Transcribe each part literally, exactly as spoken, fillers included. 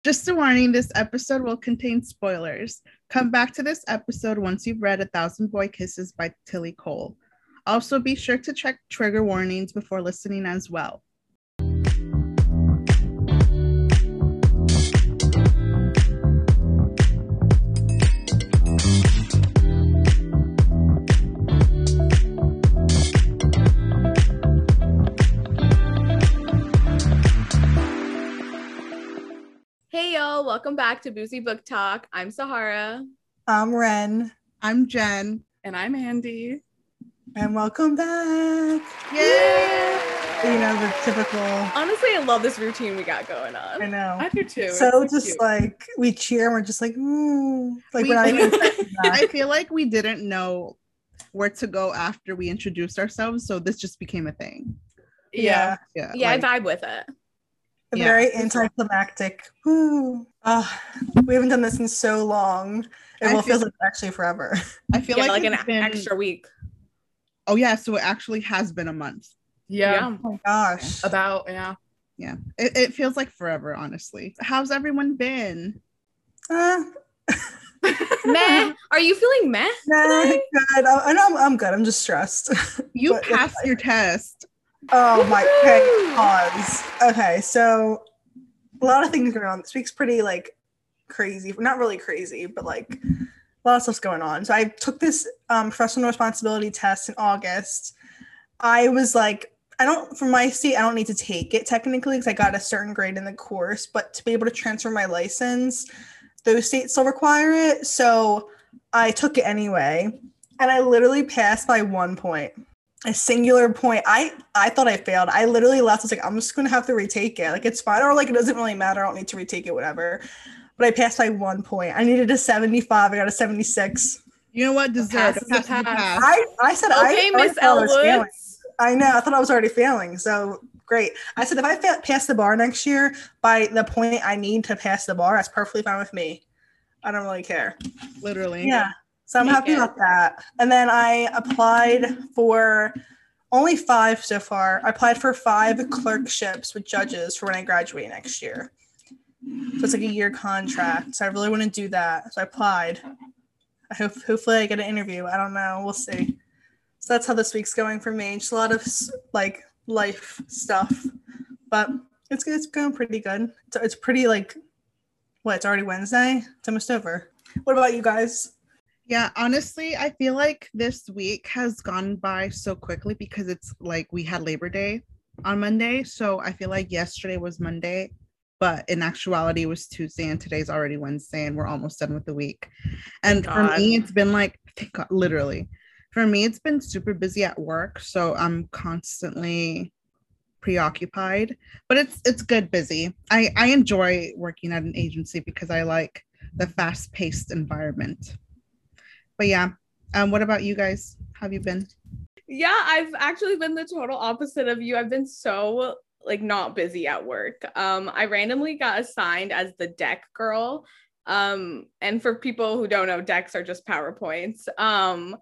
Just a warning, this episode will contain spoilers. Come back to this episode once you've read A Thousand Boy Kisses by Tilly Cole. Also, be sure to check trigger warnings before listening as well. Hey y'all, welcome back to Boozy Book Talk. I'm Sahara. I'm Ren. I'm Jen. And I'm Andy. And welcome back. Yay! You know, the typical. Honestly, I love this routine we got going on. I know. I do too. So it's just cute. like we cheer and we're just like, mm. like We- we're not even I feel like we didn't know where to go after we introduced ourselves, so this just became a thing. Yeah. Yeah, Yeah, like, I vibe with it. Yeah. very anticlimactic. Woo. Uh, we haven't done this in so long. It I will feel- feel like actually forever. I feel Yeah, like, like an it's been- extra week. Oh yeah, so it actually has been a month. Yeah. Oh my gosh. About, yeah. Yeah, it, it feels like forever, honestly. How's everyone been? Uh, Meh. Are you feeling meh? nah, good. I, I know I'm, I'm good. I'm just stressed. You But- passed your test. Oh my, okay, pause. Okay, so a lot of things going on. This week's pretty like crazy. Not really crazy, but like a lot of stuff's going on. So I took this um, professional responsibility test in August. I was like, I don't, for my state, I don't need to take it technically because I got a certain grade in the course, but to be able to transfer my license, those states still require it. So I took it anyway. And I literally passed by one point. A singular point. I I thought I failed. I literally left. I was like, I'm just gonna have to retake it. Like it's fine, or like it doesn't really matter. I don't need to retake it, whatever. But I passed by one point. I needed a seventy-five. I got a seventy-six. You know what? Deserved. pass is a Pass is a pass. pass. I I said Okay, I I Miss thought I was failing. Elwood. I know. I thought I was already failing. So great. I said if I fa- pass the bar next year by the point I need to pass the bar, that's perfectly fine with me. I don't really care. Literally. Yeah. So I'm Make happy it. about that. And then I applied for only five so far. I applied for five clerkships with judges for when I graduate next year. So it's like a year contract. So I really want to do that. So I applied. I hope hopefully I get an interview. I don't know. We'll see. So that's how this week's going for me. Just a lot of like life stuff. But it's it's going pretty good. It's, it's pretty like what, it's already Wednesday? It's almost over. What about you guys? Yeah, honestly, I feel like this week has gone by so quickly because it's like we had Labor Day on Monday. So I feel like yesterday was Monday, but in actuality, it was Tuesday and today's already Wednesday and we're almost done with the week. And Thank for God. me, it's been like, thank God, literally, for me, it's been super busy at work. So I'm constantly preoccupied, but it's it's good busy. I, I enjoy working at an agency because I like the fast-paced environment. But yeah, um, what about you guys? How have you been? Yeah, I've actually been the total opposite of you. I've been so like not busy at work. Um, I randomly got assigned as the deck girl. Um, and for people who don't know, decks are just PowerPoints. Um,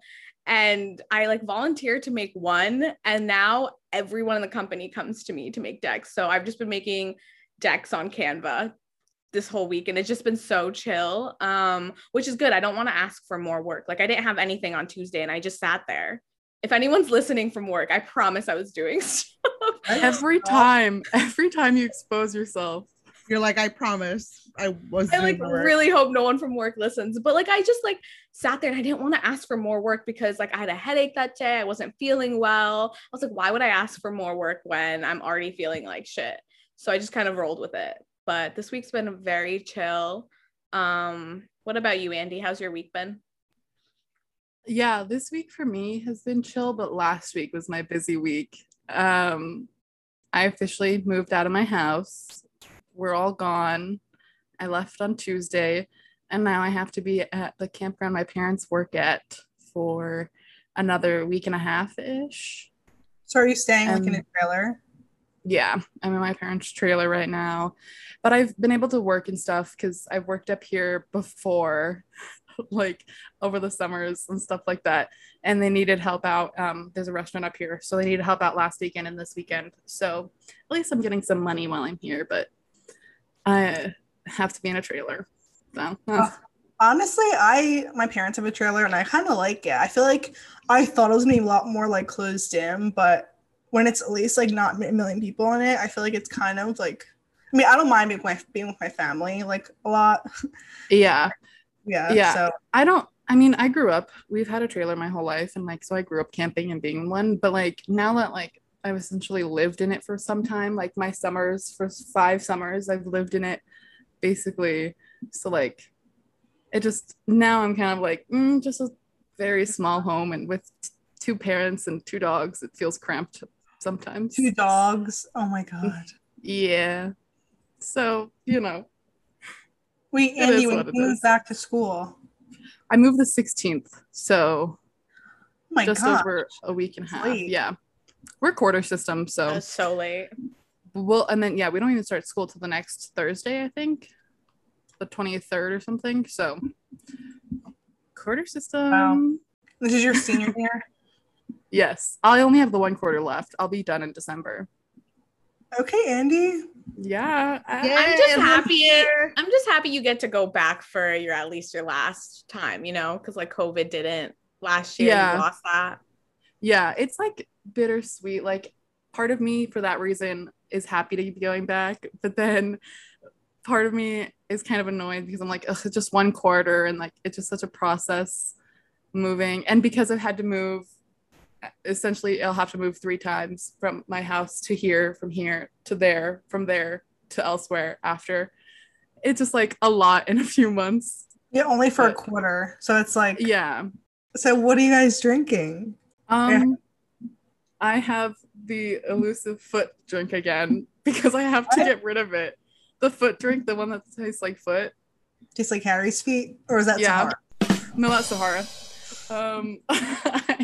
and I like volunteered to make one, and now everyone in the company comes to me to make decks. So I've just been making decks on Canva this whole week, and it's just been so chill, um, which is good. I don't want to ask for more work. Like I didn't have anything on Tuesday, and I just sat there. If anyone's listening from work, I promise I was doing stuff. Every time, every time you expose yourself. You're like, I promise I was I like doing work. really hope no one from work listens, but like I just like sat there and I didn't want to ask for more work because like I had a headache that day. I wasn't feeling well. I was like, why would I ask for more work when I'm already feeling like shit? So I just kind of rolled with it. But this week's been very chill. Um, what about you, Andy? How's your week been? Yeah, this week for me has been chill, but last week was my busy week. Um, I officially moved out of my house. We're all gone. I left on Tuesday, and now I have to be at the campground my parents work at for another week and a half-ish. So are you staying like in a Um, trailer? Yeah, I'm in my parents' trailer right now, but I've been able to work and stuff because I've worked up here before, like over the summers and stuff like that. And they needed help out. Um, there's a restaurant up here, so they needed help out last weekend and this weekend. So at least I'm getting some money while I'm here. But I, have to be in a trailer. So Uh, honestly, I my parents have a trailer and I kind of like it. I feel like I thought it was gonna be a lot more like closed in, but when it's at least like not a million people in it, I feel like it's kind of like. I mean, I don't mind being with my being with my family like a lot. yeah. Yeah. Yeah. So I don't, I mean, I grew up, we've had a trailer my whole life. And like, so I grew up camping and being in one. But like, now that like I've essentially lived in it for some time, like my summers, for five summers, I've lived in it basically. So like, it just, now I'm kind of like, mm, just a very small home. And with two parents and two dogs, it feels cramped sometimes. two dogs. Oh my god. Yeah. So, you know, Wait, It Andy, is when what it you move is. back to school? I moved the sixteenth. So Oh my just god. over a week and a half. Late. Yeah. We're quarter system. So That was so late. well, and then, yeah, we don't even start school till the next Thursday, I think. The twenty-third or something. So quarter system. Wow. This is your senior year? Yes. I only have the one quarter left. I'll be done in December. Okay, Andy. Yeah. I- Yeah. I'm just and happy. here- I'm just happy you get to go back for your at least your last time, you know, because like COVID didn't last year. Yeah. You lost that. yeah, it's like bittersweet. Like part of me for that reason is happy to be going back, but then part of me is kind of annoyed because I'm like, ugh, it's just one quarter and like it's just such a process moving. And because I've had to move, essentially I'll have to move three times from my house to here, from here to there, from there to elsewhere after. It's just like a lot in a few months. Yeah, only for a But- quarter. So it's like, Yeah. so what are you guys drinking? Um, I have the elusive foot drink again because I have to What? get rid of it. The foot drink, the one that tastes like foot. Just like Harry's feet? Or is that Yeah. Sahara? No, that's Sahara. Um, I,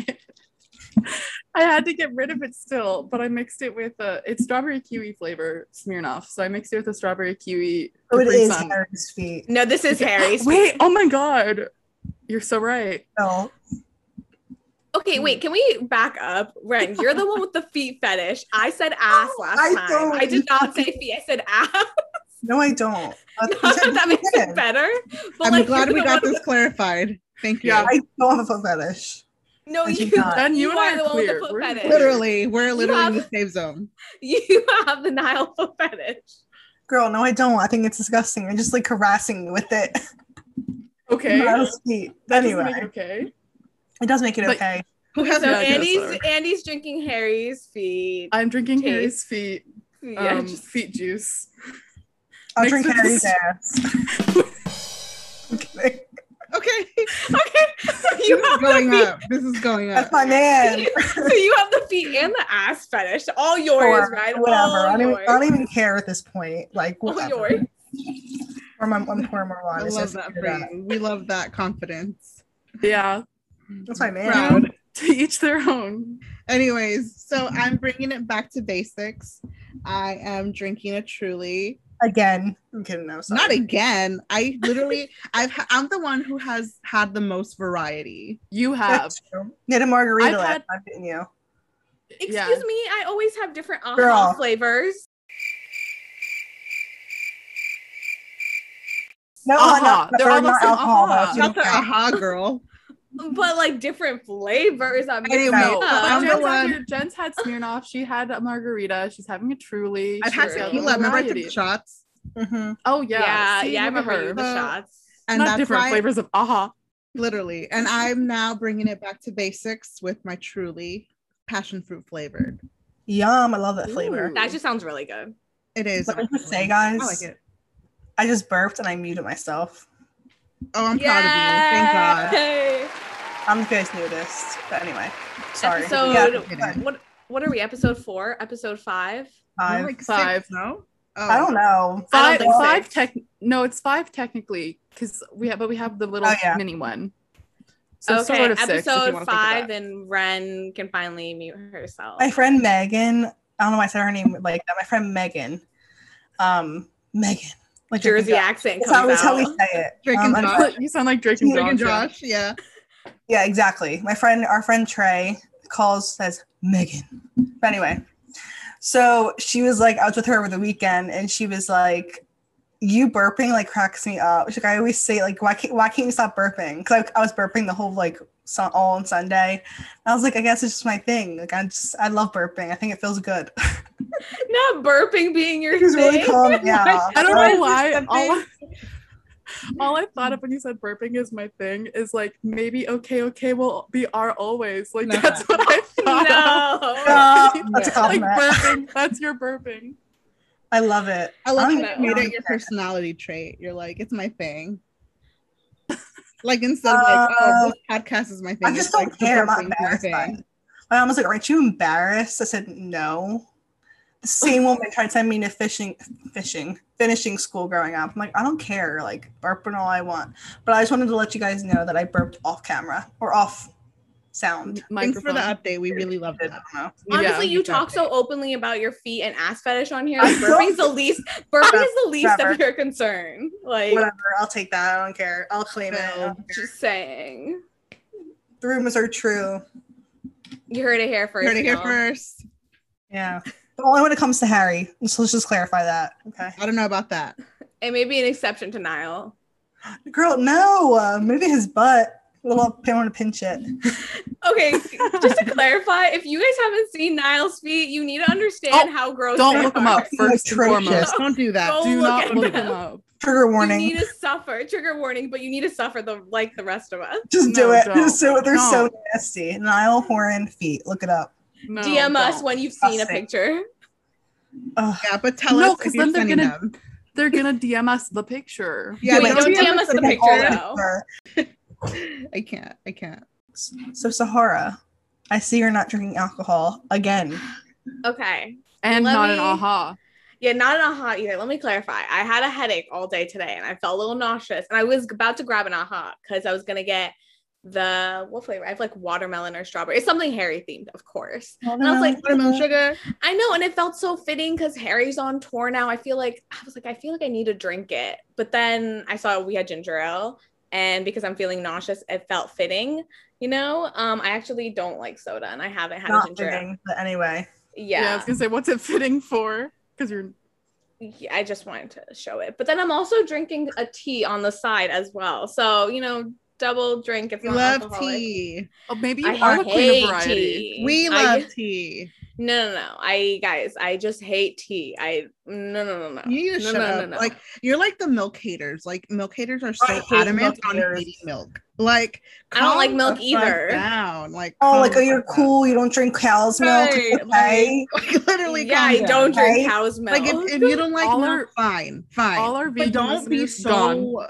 I had to get rid of it still, but I mixed it with a. It's strawberry kiwi flavor Smirnoff, so I mixed it with a strawberry kiwi. Oh, it Capri is Sun. Harry's feet. No, this is Harry's. Wait, oh my god, you're so right. No. Okay, wait, can we back up? Ren, you're the one with the feet fetish. I said ass last I time. don't. I did not say feet. I said ass. No, I don't. Uh, Not that that makes yeah. it better. But I'm like, glad you're we the got one this clarified. Thank you. Yeah. I don't have a foot fetish. With, no, I do you, not. Then you you and I are are the one clear. with the foot We're fetish. Literally, we're literally in the have- safe zone. You have the Nile foot fetish. Girl, no, I don't. I think it's disgusting. You're just like harassing me with it. Okay, Miles' feet. that Anyway, doesn't make it okay. it does make it But- okay. Who has So Yeah, I guess Andy's so. Andy's drinking Harry's feet. I'm drinking Taste. Harry's feet, Yeah, um, just- feet juice. I'll mixed drink with Harry's this- ass. I'm kidding. Okay. okay. So This you is have going the feet. up. This is going That's up. my man. So you have the feet and the ass fetish. All yours, Sure, right? whatever. All I, don't even, yours. I don't even care at this point. Like, All whatever. yours. Or my, I'm poor Marwan. I is love just that figured for out. you. We love that confidence. Yeah, That's my man. Proud. to each their own. Anyways, so I'm bringing it back to basics. I am drinking a Truly. Again. I'm kidding. No, sorry. Not again. I literally, I've, ha- I'm the one who has had the most variety. You have. That's true. You had a margarita I've last had- time, didn't you? Excuse Yeah. me, I always have different aha Girl. flavors. No, Aha. not, They're all the not same alcohol. aha. That's Not the okay. aha girl. But like different flavors. I'm Anyway, No, but but I'm the Jen's, one- had here, Jen's had Smirnoff. She had a margarita. She's having a Truly. I've She's had got a tequila. Remember I took variety. the shots? Mhm. Oh yeah, yeah, See, yeah, I look at remember her. you, the Uh, shots. And Not that's different why, flavors of aha. literally. And I'm now bringing it back to basics with my Truly passion fruit flavored. Yum. I love that flavor. Ooh. That just sounds really good. It is. Let me just say, actually. guys, I like it. I just burped and I muted myself. Oh, I'm proud of you. Thank God. Yay! I'm you guys knew this. But anyway. Sorry. Episode Yeah, what what are we? Episode four? Episode five? five. Like six, Five. no? Oh. I don't know. Five, I don't think five six. tech. No, it's five technically because we have, but we have the little Oh, yeah. mini one. So it's Okay, sort of six, if you episode wanna think of five, that. and Ren can finally mute herself. My friend Megan, I don't know why I said her name like that. My friend Megan, um, Megan, like Drake and Jersey Josh. accent That's how, comes that's how we out. say it. Drake Um, and I'm Josh. sorry. You sound like Drake and Drake Josh. and yeah. Josh, yeah. Yeah, exactly. My friend, our friend Trey, calls says Megan. But anyway, so she was like, I was with her over the weekend, and she was like, you burping like cracks me up. Like I always say, like, why can't why can't you stop burping? Because I, I was burping the whole like sun, all on Sunday. I was like, I guess it's just my thing. Like I just I love burping. I think it feels good. Not burping being your It was thing. really calm. Yeah. I don't Why know is why. this All I, something- all I thought of when you said burping is my thing is like maybe okay, okay will be our always. Like No. that's what I thought. No. No, that's a Like compliment. burping. That's your burping. I love it. I love don't how even you made know. it your personality trait. You're like, it's my thing. Like instead of like, oh, Um, this podcast is my thing. I just it's don't like, the care. I'm not burping's my embarrassed by thing. it. My mom was like, aren't you embarrassed? I said, no. The same woman tried to send me to fishing, fishing, finishing school growing up. I'm like, I don't care. Like, burping all I want. But I just wanted to let you guys know that I burped off camera or off sound. Thanks for the Microphone. update. We really love I that. don't know. Honestly, Yeah. you talk so openly about your feet and ass fetish on here. I Like, burping's the least. Burping is the least Whatever. of your concern. Like, Whatever. I'll take that. I don't care. I'll claim it. I Well, don't care. just saying. The rumors are true. You heard it here first. Heard it here y'all. first. Yeah. But only when it comes to Harry. So let's just clarify that. Okay. I don't know about that. It may be an exception to Niall. Girl, no. Uh, maybe his butt. A little I want to pinch it. Okay, just to clarify, if you guys haven't seen Niall's feet, you need to understand Oh, how gross Don't they look them are. up first and Atrocious. foremost. Don't do that. Go Do look not at look them. them up. Trigger You warning. need to suffer. Trigger warning, but you need to suffer the like the rest of us. Just do No, it. don't. Just do it. They're so Don't. nasty. Niall Horan feet. Look it up. No, D M us don't. when you've seen a Disgusting. picture. Ugh. Yeah, but tell No, us 'cause if you're then they're sending gonna- them. They're gonna D M us the picture. Yeah, Wait, but don't D M us the They picture, all though. picture. I can't. I can't. So Sahara, I see you're not drinking alcohol again. Okay. And Let not an me- aha. Yeah, not an aha either. Let me clarify. I had a headache all day today and I felt a little nauseous. And I was about to grab an aha because I was gonna get the what flavor? I have like watermelon or strawberry. It's something Harry themed, of course. And I was like, Watermelon sugar. I know, and it felt so fitting because Harry's on tour now. I feel like I was like, I feel like I need to drink it. But then I saw we had ginger ale, and because I'm feeling nauseous, it felt fitting. You know, um, I actually don't like soda, and I haven't had a not ginger ale. fitting, but anyway. Yeah. I Yeah, was gonna say, what's it fitting for? Because you're yeah, I just wanted to show it. But then I'm also drinking a tea on the side as well. So you know, double drink. It's We not love alcoholic. tea. oh, maybe you I are the queen hate of variety. tea. We I- love tea. No, no, no. I guys, I just hate tea. I no, no, no, no. You need to no, shut no, up. no, no. Like you're like the milk haters. Like milk haters are I so hate adamant milk on haters. hating milk. Like I don't like calm milk the fuck either. Down. Like Oh, calm like, oh, the you're fuck cool. You don't drink cow's milk. Right, It's okay. down. Like literally. yeah, calm I down. don't drink right? cow's milk. Like if, if you don't like All milk, our- fine, fine. all our but vegan don't be listeners so gone.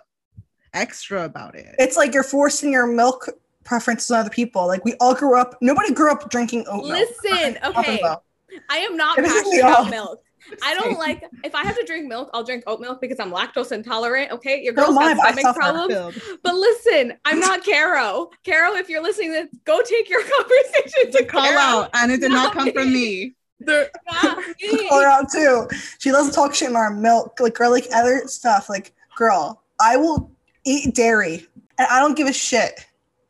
extra about it. It's like you're forcing your milk preferences on other people. Like we all grew up. Nobody grew up drinking oat milk. Listen, okay. Milk. I am not It pisses passionate me about off. milk. I don't like if I have to drink milk, I'll drink oat milk because I'm lactose intolerant. Okay, your Don't girl's mind, got I stomach suffer. problems. Filled. But listen, I'm not Caro. Caro, if you're listening to this, go take your conversation to Call Caro. out, and it did not Not come from me. me. There, Not me. Call her out too. She doesn't talk shit in our milk, like or like other stuff. Like, girl, I will eat dairy, and I don't give a shit.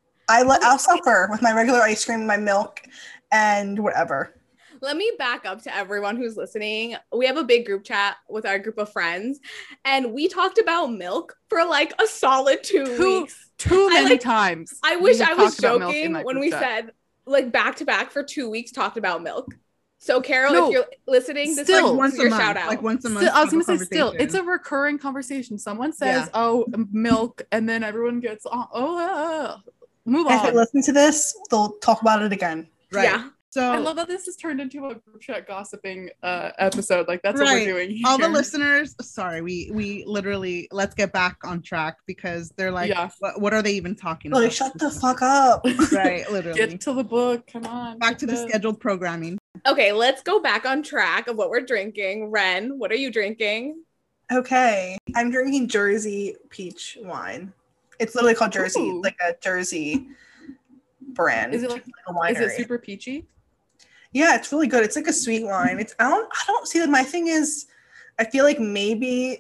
I let I'll suffer with my regular ice cream, my milk, and whatever. Let me back up to everyone who's listening. We have a big group chat with our group of friends, and we talked about milk for like a solid two, Two- weeks. too I, many like- times. I wish we I was talked about milk in joking that when group we chat. said like back to back for two weeks talked about milk. So Carol, No, if you're listening, this still, is Once your a month, shout out. like once a month. Still, I was have gonna a say still, it's a conversation. recurring conversation. Someone says, Yeah. "Oh, milk," and then everyone gets, "Oh, oh uh, move If they on." listen to this, they'll talk about it again. right. Yeah. So I love that this has turned into a group chat gossiping uh, episode. Like that's Right. what we're doing. Here. all the listeners, sorry, we we literally let's get back on track because they're like, Yeah. what, what are they even talking Like, about? shut the fuck up. Right, literally. Get to the book. Come on. Back get to the scheduled programming. Okay, let's go back on track of what we're drinking. Ren, what are you drinking? Okay, I'm drinking Jersey peach wine. It's literally called Jersey, Ooh. like a Jersey brand. Is it like? a winery. Is it super peachy? Yeah, it's really good. It's like a sweet wine. It's I don't I don't see that. My thing is, I feel like maybe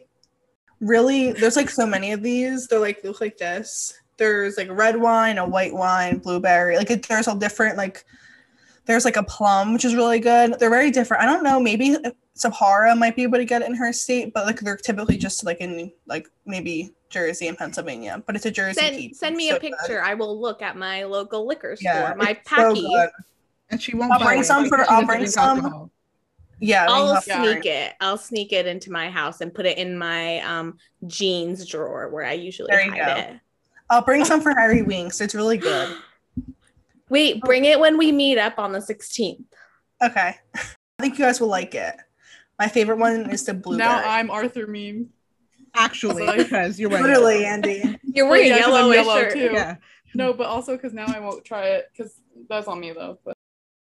really there's like so many of these. They're like they look like this. There's like red wine, a white wine, blueberry. Like it, there's all different like There's like a plum, which is really good. They're very different. I don't know, maybe Sahara might be able to get it in her state, but like they're typically just like in like maybe Jersey and Pennsylvania. But it's a Jersey Send, peach. send me So a picture. good. I will look at my local liquor Yeah, store, my it's so packy. good. And she won't I'll buy bring it some for- because she I'll doesn't bring drink some. alcohol. Yeah, I'll I'll sneak it. I'll sneak it into my house and put it in my um jeans drawer where I usually There you hide go. it. I'll bring some for Harry Winks. It's really good. Wait, bring it when we meet up on the sixteenth. Okay. I think you guys will like it. My favorite one is the blueberry. Now I'm Arthur meme. Actually, Sorry. because you're wearing Literally, Andy. You're Well, wearing yeah, 'cause I'm yellow yellow shirt. too. Yeah. No, but also because now I won't try it because that's on me though. But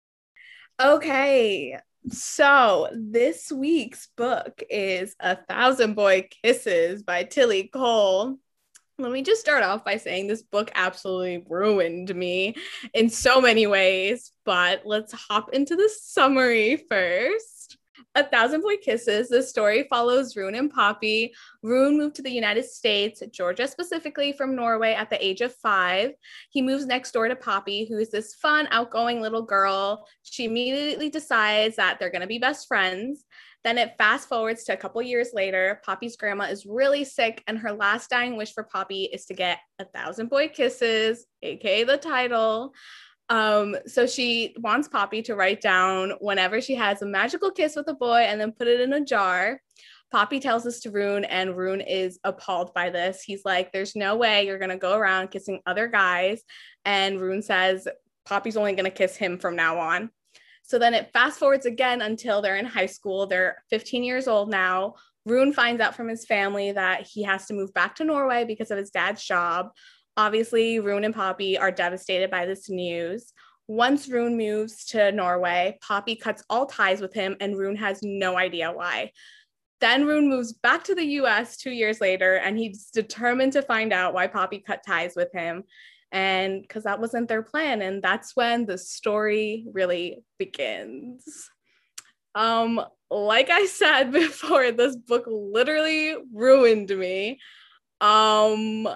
Okay, so this week's book is A Thousand Boy Kisses by Tilly Cole. Let me just start off by saying this book absolutely ruined me in so many ways, but let's hop into the summary first. A Thousand Boy Kisses, the story follows Rune and Poppy. Rune moved to the United States, Georgia specifically, from Norway at the age of five. He moves next door to Poppy, who is this fun, outgoing little girl. She immediately decides that they're going to be best friends. Then it fast forwards to a couple years later. Poppy's grandma is really sick, and her last dying wish for Poppy is to get a thousand boy kisses, aka the title. Um, so she wants Poppy to write down whenever she has a magical kiss with a boy and then put it in a jar. Poppy tells this to Rune, and Rune is appalled by this. He's like, there's no way you're going to go around kissing other guys. And Rune says, Poppy's only going to kiss him from now on. So then it fast forwards again until they're in high school. They're fifteen years old now. Rune finds out from his family that he has to move back to Norway because of his dad's job. Obviously, Rune and Poppy are devastated by this news. Once Rune moves to Norway, Poppy cuts all ties with him, and Rune has no idea why. Then Rune moves back to the U S two years later, and he's determined to find out why Poppy cut ties with him. And because that wasn't their plan. And that's when the story really begins. Um, like I said before, this book literally ruined me. Um,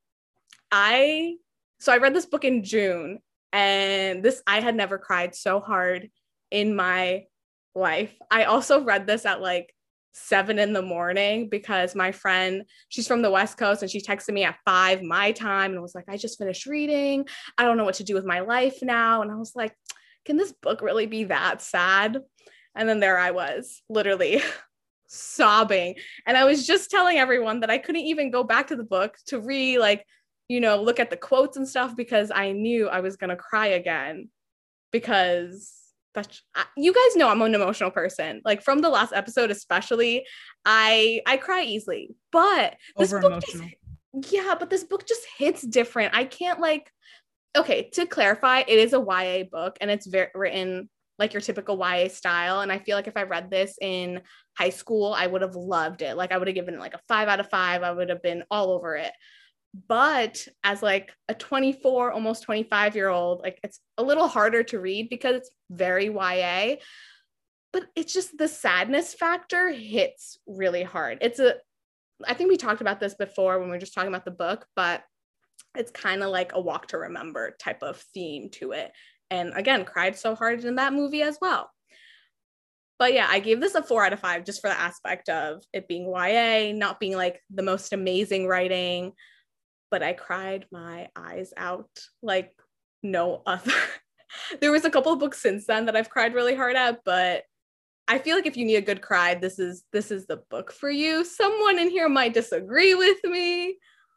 I, so I read this book in June, and this, I had never cried so hard in my life. I also read this at like seven in the morning because my friend, she's from the West Coast, and she texted me at five my time and was like, I just finished reading. I don't know what to do with my life now. And I was like, can this book really be that sad? And then there I was, literally sobbing. And I was just telling everyone that I couldn't even go back to the book to re like, you know, look at the quotes and stuff because I knew I was going to cry again because that's, you guys know I'm an emotional person. Like from the last episode, especially, I I cry easily. But this Over book just, emotional. yeah, but this book just hits different. I can't like. Okay, to clarify, it is a Y A book, and it's very written like your typical Y A style. And I feel like if I read this in high school, I would have loved it. Like I would have given it like a five out of five. I would have been all over it. But as like a twenty-four, almost twenty-five year old, like it's a little harder to read because it's very Y A, but it's just the sadness factor hits really hard. It's a, I think we talked about this before when we were just talking about the book, but it's kind of like a walk to remember type of theme to it. And again, cried so hard in that movie as well. But yeah, I gave this a four out of five just for the aspect of it being Y A, not being like the most amazing writing. But I cried my eyes out like no other. There was a couple of books since then that I've cried really hard at, but I feel like if you need a good cry, this is this is the book for you. Someone in here might disagree with me,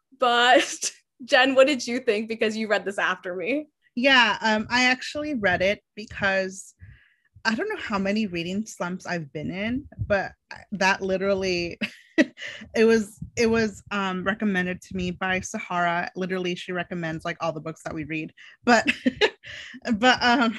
but Jen, what did you think? Because you read this after me. Yeah, um, I actually read it because I don't know how many reading slumps I've been in, but that literally it was it was um recommended to me by Sahara. Literally, she recommends like all the books that we read. But but um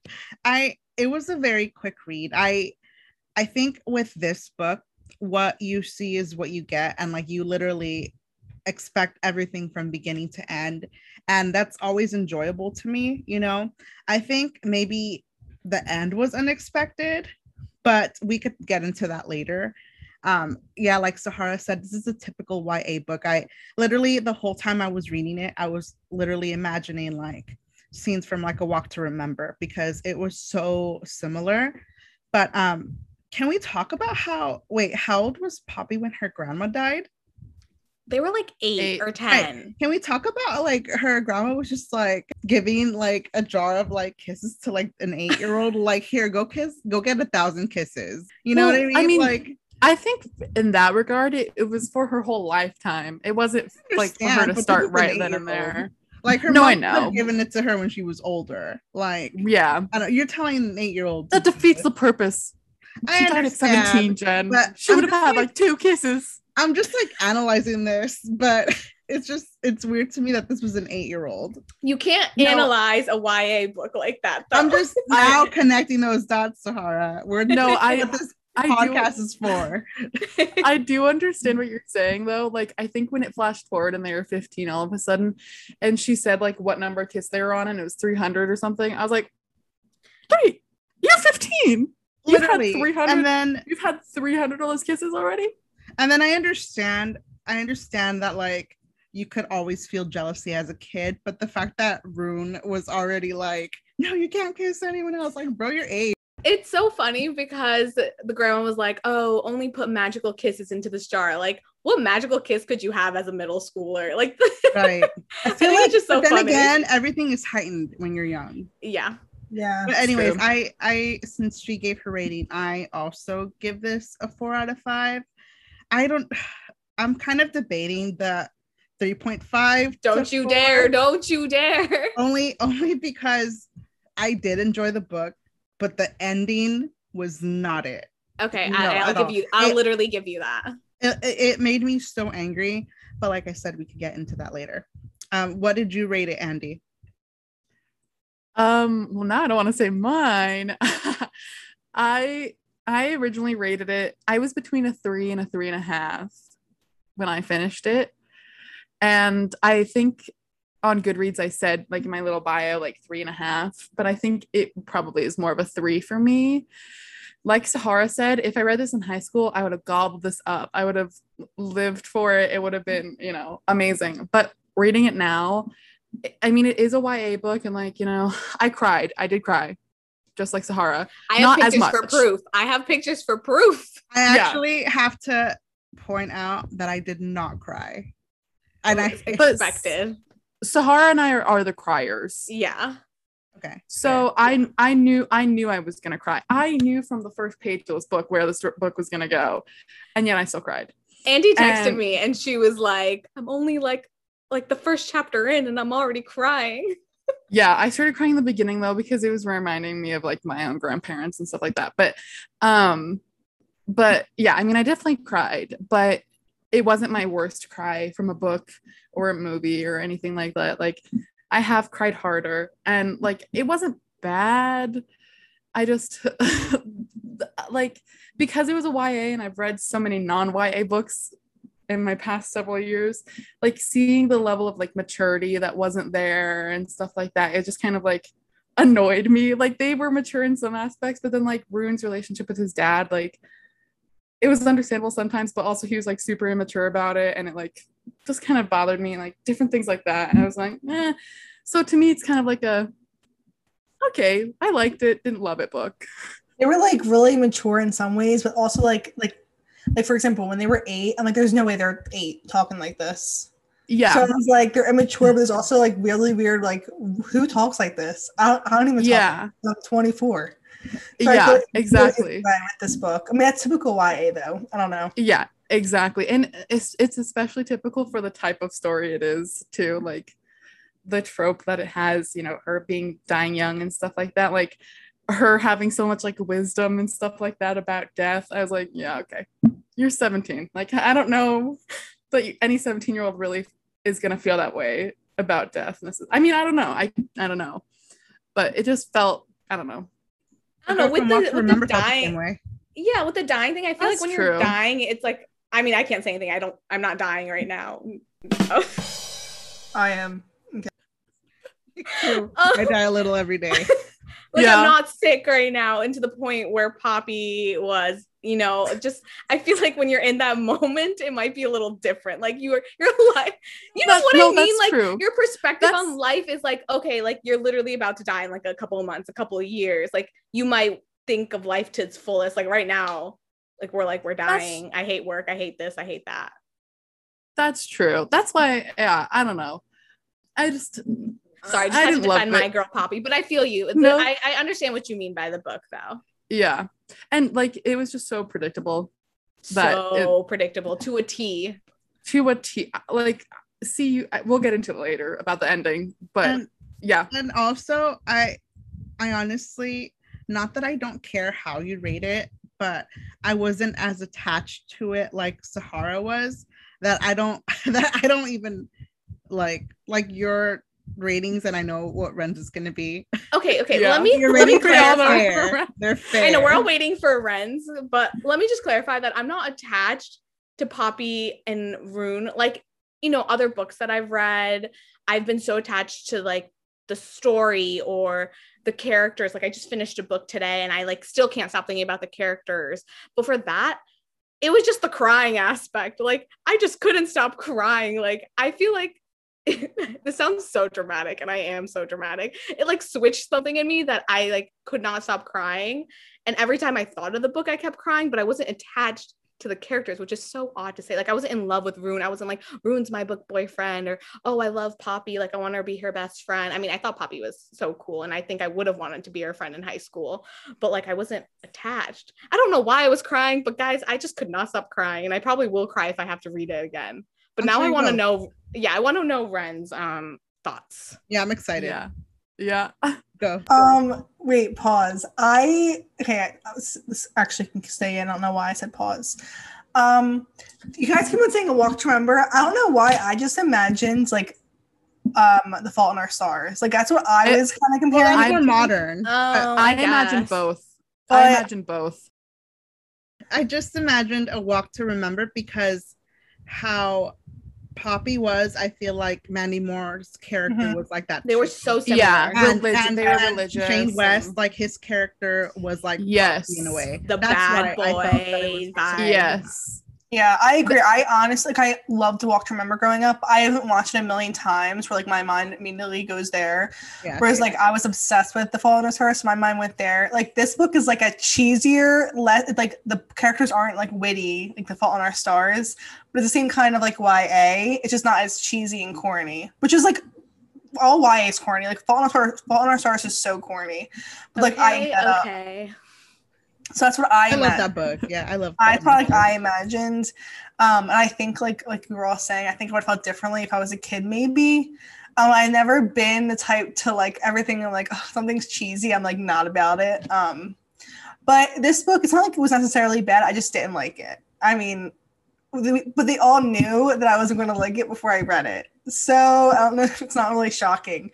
I it was a very quick read. I I think with this book, what you see is what you get, and like you literally expect everything from beginning to end, and that's always enjoyable to me. You know, I think maybe the end was unexpected, but we could get into that later. Um yeah, like Sahara said, this is a typical Y A book. I literally, the whole time I was reading it, I was literally imagining like scenes from like A Walk to Remember because it was so similar. But um, can we talk about how, wait, how old was Poppy when her grandma died? They were like eight, Eight. or ten. Right. Can we talk about like her grandma was just like giving like a jar of like kisses to like an eight-year-old, like, here, go kiss, go get a thousand kisses. You know Well, what I mean? I mean, like, I think in that regard, it, it was for her whole lifetime. It wasn't like for her understand, to but start this is an right then and eight-year-old. there. Like her No, I mom know. had given it to her when she was older. Like, Yeah, I don't, you're telling an eight-year-old that to do defeats this. the purpose. I She died at understand, seventeen, Jen. but She I'm would have just had like- like two kisses. I'm just like analyzing this, but it's just it's weird to me that this was an eight-year-old. You can't No. analyze a Y A book like that, though. I'm just now connecting those dots, Sahara. We're No, I- what this I do, podcast is for. I do understand what you're saying though. Like, I think when it flashed forward and they were fifteen all of a sudden, and she said like what number kiss they were on, and it was three hundred or something. I was like, wait, you're fifteen. You've had Literally. three hundred. And then You've had three hundred of those kisses already. and then I understand, I understand that like you could always feel jealousy as a kid, but the fact that Rune was already like, no, you can't kiss anyone else. Like, bro, you're eight. It's so funny because the grandma was like, oh, only put magical kisses into this jar. Like, what magical kiss could you have as a middle schooler? Like, Right. I feel like it's just so but then funny. again, everything is heightened when you're young. Yeah. Yeah. But That's anyways, true. I I since she gave her rating, I also give this a four out of five. I don't I'm kind of debating the three point five. Don't you dare. Don't you dare. Only only because I did enjoy the book, but the ending was not it. Okay, No, I, I'll at give all. you, I'll It- literally give you that. It, it made me so angry, but like I said, we could get into that later. Um, what did you rate it, Andy? Um, well, now I don't want to say mine. I I originally rated it. I was between a three and a three and a half when I finished it. And I think on Goodreads I said like in my little bio like three and a half, but I think it probably is more of a three for me. Like Sahara said, if I read this in high school, I would have gobbled this up. I would have lived for it. It would have been, you know, amazing. But reading it now, I mean, it is a Y A book, and like, you know, I cried. I did cry, just like Sahara. I have Not as pictures for much. proof. I have pictures for proof. I Yeah. actually have to point out that I did not cry. And I But- Expected. Sahara and I are, are the criers. Yeah. okay. So I I knew I knew I was gonna cry. I knew from the first page of this book where this book was gonna go, and yet I still cried. Andy texted And- me and she was like, I'm only like like the first chapter in and I'm already crying. Yeah, I started crying in the beginning though because it was reminding me of like my own grandparents and stuff like that. But um, but yeah, I mean, I definitely cried, but it wasn't my worst cry from a book or a movie or anything like that. Like, I have cried harder, and like it wasn't bad. I just like, because it was a Y A and I've read so many non-Y A books in my past several years, like seeing the level of like maturity that wasn't there and stuff like that, it just kind of like annoyed me. Like, they were mature in some aspects, but then like Rune's relationship with his dad, like it was understandable sometimes, but also he was like super immature about it, and it like just kind of bothered me, like different things like that. And I was like, eh. So to me, it's kind of like a, okay, I liked it, didn't love it book. They were like really mature in some ways, but also like like like for example, when they were eight, I'm like, there's no way they're eight talking like this. Yeah. So I was like, they're immature, but there's also like really weird, like who talks like this? I don't, I don't even talk yeah. like I'm twenty-four. So I Yeah, feel like exactly. with this book. I mean, that's typical Y A though. I don't know. Yeah, exactly. And it's it's especially typical for the type of story it is too, like the trope that it has, you know, her being dying young and stuff like that, like her having so much like wisdom and stuff like that about death. I was like, yeah, okay, you're seventeen. Like, I don't know that any seventeen year old really is gonna feel that way about death. I mean, I don't know. I I don't know, but it just felt, I don't know. I don't know, with From the, Walk to with Remember the felt the same dying, way. yeah, with the dying thing, I feel That's like when true. you're dying, it's like, I mean, I can't say anything. I don't, I'm not dying right now. Oh. I am. True. Oh. I die a little every day. Like, Yeah. I'm not sick right now, and to the point where Poppy was you know, just I feel like when you're in that moment, it might be a little different. Like you're you're like, you know That- what no, I mean? that's Like true. your perspective That's- on life is like, okay, like you're literally about to die in like a couple of months, a couple of years. Like you might think of life to its fullest. Like right now, like we're like we're dying. I hate work. I hate this. I hate that. That's true. That's why, yeah, I don't know. I just Sorry, I just I had to didn't love defend my it. girl Poppy, but I feel you. No. I, I understand what you mean by the book, though. yeah. And like it was just so predictable. That So predictable to a T. To a T. Like, see you. We'll get into it later about the ending, but And, yeah, and also, I, I honestly, not that I don't care how you rate it, but I wasn't as attached to it like Sahara was. That I don't. That I don't even like like your ratings, and I know what Ren's is gonna be. Okay, okay. Yeah. Let me Your let me ratings are clarify. fair. They're fair. I know we're all waiting for Ren's, but let me just clarify that I'm not attached to Poppy and Rune. Like, you know, other books that I've read, I've been so attached to like the story or the characters. Like I just finished a book today and I like still can't stop thinking about the characters. But for that, it was just the crying aspect. Like I just couldn't stop crying. Like I feel like this sounds so dramatic, and I am so dramatic. It like switched something in me that I like could not stop crying. And every time I thought of the book, I kept crying, but I wasn't attached to the characters, which is so odd to say. Like I wasn't in love with Rune. I wasn't like, Rune's my book boyfriend, or oh, I love Poppy. Like I want her to be her best friend. I mean, I thought Poppy was so cool, and I think I would have wanted to be her friend in high school, but like I wasn't attached. I don't know why I was crying, but guys, I just could not stop crying, and I probably will cry if I have to read it again. But I'm now sure I you want to will. know, yeah, I want to know Ren's um thoughts. Yeah, I'm excited. yeah, yeah. Go. Um, wait, pause. I okay. I, this, this actually can stay in. I don't know why I said pause. Um, you guys keep on saying A Walk to Remember. I don't know why. I just imagined like um The Fault in Our Stars. Like that's what I It- was kind of Well, comparing. that's I- more modern. Oh, I, I imagine guess. both. But- I imagine both. I just imagined A Walk to Remember because how Poppy was, I feel like Mandy Moore's character Mhm. was like that. They were too. so similar. Yeah. and, Religi- and, they were and religious Shane West, and- like his character was like Yes. Poppy in a way. The That's bad why I thought that it was boy vibe. Yes. Yeah, I agree. I honestly, like, I loved To Walk to Remember growing up. I haven't watched it a million times where, like, my mind immediately goes there. Yeah, Whereas, same. like, I was obsessed with The Fault in Our Stars, so my mind went there. Like, this book is, like, a cheesier, less, like, the characters aren't, like, witty, like The Fault in Our Stars, but it's the same kind of, like, Y A. It's just not as cheesy and corny, which is, like, all Y A is corny. Like, Fault in Our Stars, Fault in Our Stars is so corny. But, like, I Okay, get up. okay. So that's what I I love meant. that book. Yeah, I love. I that felt like book. I imagined, um, and I think like like we were all saying, I think I would have felt differently if I was a kid. Maybe, um, I've never been the type to like everything. I'm like, oh, something's cheesy. I'm like not about it. Um, but this book, it's not like it was necessarily bad. I just didn't like it. I mean, but they all knew that I wasn't going to like it before I read it. So I don't know if it's not really shocking.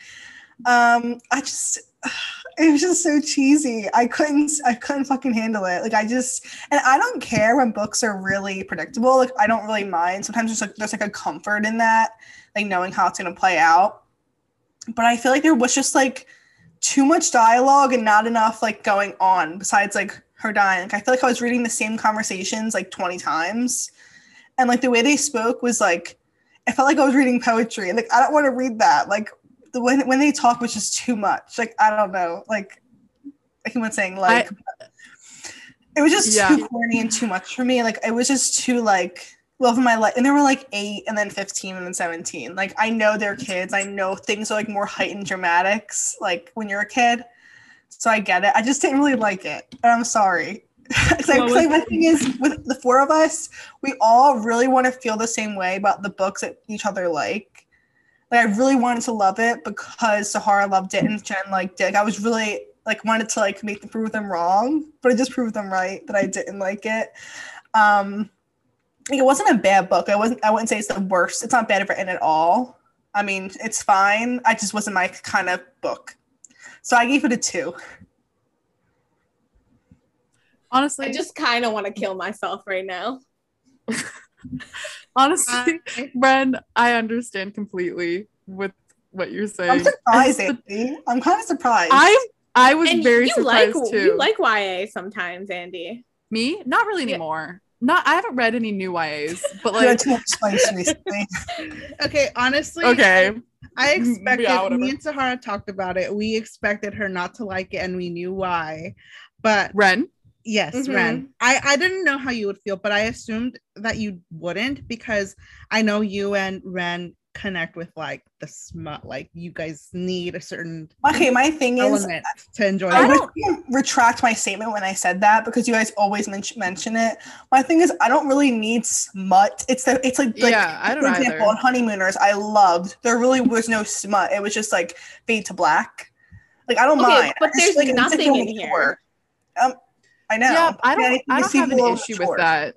Um, I just. It was just so cheesy. I couldn't I couldn't fucking handle it. Like I just and I don't care when books are really predictable. Like I don't really mind. Sometimes there's like there's like a comfort in that, like knowing how it's gonna play out. But I feel like there was just like too much dialogue and not enough like going on besides like her dying. Like I feel like I was reading the same conversations like twenty times. And like the way they spoke was like I felt like I was reading poetry. Like I don't want to read that. Like The when when they talk was just too much. Like I don't know. Like I keep on saying like I, it was just yeah. too corny and too much for me. Like it was just too like love of my life. And they were like eight and then fifteen and then seventeen. Like I know they're kids. I know things are like more heightened dramatics like when you're a kid. So I get it. I just didn't really like it. And I'm sorry. It's like, What like was- my thing is with the four of us, we all really want to feel the same way about the books that each other like. Like I really wanted to love it because Sahara loved it and Jen liked it. Like I was really like wanted to like make them prove them wrong, but I just proved them right that I didn't like it. Um, like, it wasn't a bad book. I wasn't. I wouldn't say it's the worst. It's not bad written at all. I mean, it's fine. I just wasn't my kind of book, so I gave it a two. honestly, I just kind of want to kill myself right now. honestly, I- Ren, I understand completely with what you're saying. I'm surprised, It's the- Andy. I'm kind of surprised. I I was And very you like surprised too. you like Y A sometimes, Andy. Me? Not really Yeah. anymore. Not I haven't read any new Y As, but You had like too much spice recently. Okay, honestly, okay. I expected Yeah, whatever. me and Sahara talked about it. We expected her not to like it and we knew why. But Ren. yes, Mhm. Ren. I, I didn't know how you would feel, but I assumed that you wouldn't because I know you and Ren connect with like the smut. Like you guys need a certain Okay, my thing is, element to enjoy I it. wish you retract my statement when I said that because you guys always men- mention it. My thing is, I don't really need smut. It's the it's like like Yeah, I don't for example, either. on Honeymooners, I loved. There really was no smut. It was just like fade to black. Like I don't Okay, mind. but I just there's feel like it's nothing more in here. mature. Um, I know. Yeah, I don't think I it's don't have an people issue mature. with that.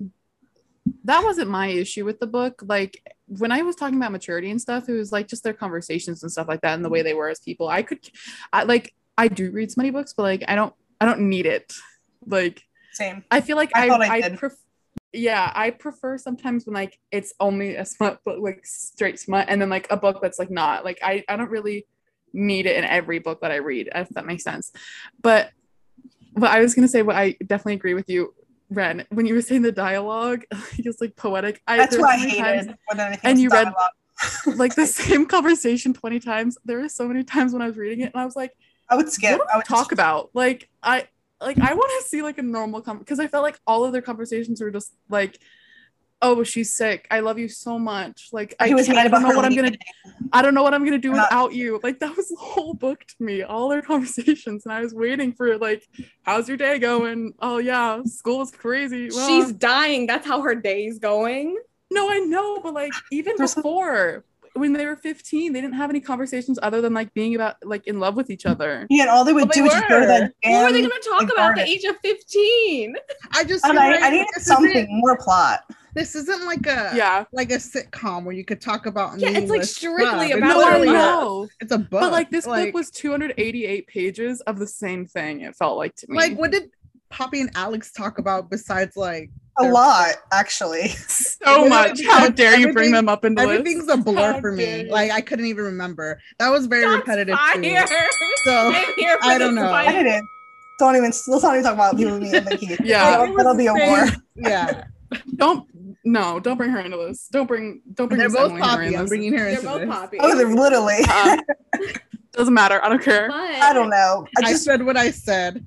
That wasn't my issue with the book. Like when I was talking about maturity and stuff, it was like just their conversations and stuff like that and the way they were as people. I could I like I do read smutty books, but like I don't I don't need it. Like Same. I feel like I I thought I I, did. pref- yeah, I prefer sometimes when like it's only a smut but like straight smut and then like a book that's like not. Like I I don't really need it in every book that I read, if that makes sense. But but I was gonna say what I definitely agree with you, Ren, when you were saying the dialogue, it was like poetic. I, That's there what were I so many hated times, more than anything. and else, you read dialogue. like the same conversation twenty times. There were so many times when I was reading it, and I was like, I would skip. what do I we would talk just, about? Like I like I want to see like a normal com because I felt like all of their conversations were just like, oh, she's sick. I love you so much. Like I, he was can't- mad I don't about know her what I'm leaving. gonna I don't know what I'm gonna do I'm not- without you. Like that was the whole book to me, all their conversations, and I was waiting for like, how's your day going? Oh yeah, school is crazy. Well, She's dying. That's how her day's going. no, I know, but like even There's some- before when they were fifteen, they didn't have any conversations other than like being about like in love with each other. Yeah, and all they would Well, they do was just go to that were. damn. What were they going to talk like, about at the garden. age of fifteen? I just And feel I, like I needed this something isn't- more plot. This isn't like a Yeah. like a sitcom where you could talk about Yeah, it's, like, meaningless strictly stuff. It's about No, I literally a- know. It's a book. But like this like, book was two hundred eighty-eight pages of the same thing. It felt like to me. like what did Poppy and Alex talk about besides like A their- lot, actually. so Literally much. How because dare you bring everything- them up into Everything's this? a blur How for dare me. you. Like I couldn't even remember. That was very Shots repetitive fired. too. So I'm here for I the don't know. I spike. didn't. Don't even. Let's not even talk about people meeting Vicky. Yeah. That'll, that'll be a war. Yeah, Don't no, don't bring her into this. Don't bring don't bring they're Miss both Emily Henry Poppy. in I'm this. bringing her They're into both this. Poppy. Oh, they're literally. Uh, doesn't matter. I don't care. But I don't know. I I just. said what I said.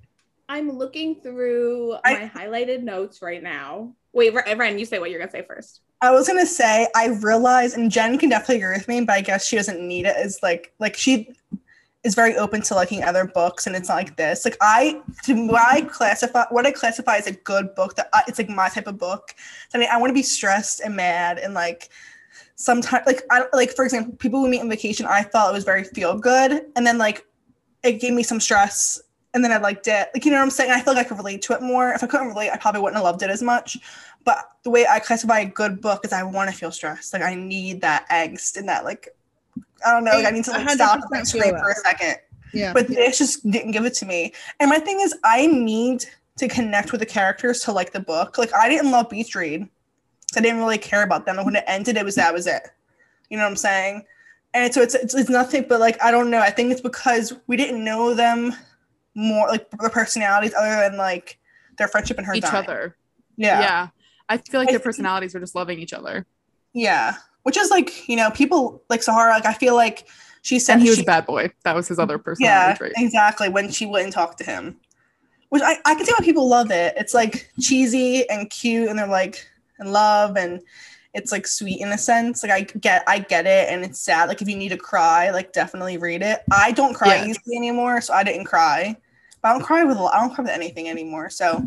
I'm looking through I- my highlighted notes right now. Wait, Ren, Ren, you say what you're gonna say first. I was gonna say. I realize, and Jen can definitely agree with me, but I guess she doesn't need it. As like, like she is very open to liking other books, and it's not like this. Like I, to what I classify, what I classify as a good book, that I, it's like my type of book. I mean, I want to be stressed and mad, and like sometimes, like I like for example, People Who Meet on Vacation. I thought it was very feel good, and then like it gave me some stress, and then I liked it. Like you know what I'm saying? I feel like I could relate to it more. If I couldn't relate, I probably wouldn't have loved it as much. But the way I classify a good book is I want to feel stressed. Like I need that angst and that like I don't know. Like I need to like one hundred stop percent and feel scream that. for a second. Yeah. But this just didn't give it to me. And my thing is, I need to connect with the characters to like the book. Like I didn't love Beach Read. I didn't really care about them. And when it ended, it was that was it. You know what I'm saying? And so it's, it's it's nothing but like I don't know. I think it's because we didn't know them more, like their personalities, other than like their friendship and her Each dying. other. Yeah. Yeah. I feel like I their think- personalities were just loving each other. Yeah. Which is like, you know, people like Sahara, like I feel like she said And he was she, a bad boy. That was his other personality yeah, trait. exactly. When she wouldn't talk to him. Which I, I can see why people love it. It's like cheesy and cute and they're like in love and it's like sweet in a sense. Like I get I get it and it's sad. Like if you need to cry, like definitely read it. I don't cry Yeah. easily anymore, so I didn't cry. But I don't cry with a lot. I don't cry with anything anymore. So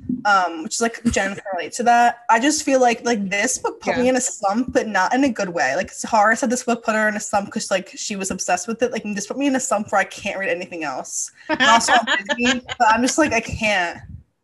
um, which is like Jen can relate to that. I just feel like like this book put Yeah. me in a slump, but not in a good way. Like Sahara said, this book put her in a slump because like she was obsessed with it. Like this put me in a slump where I can't read anything else. And also I'm busy, but I'm just like I can't.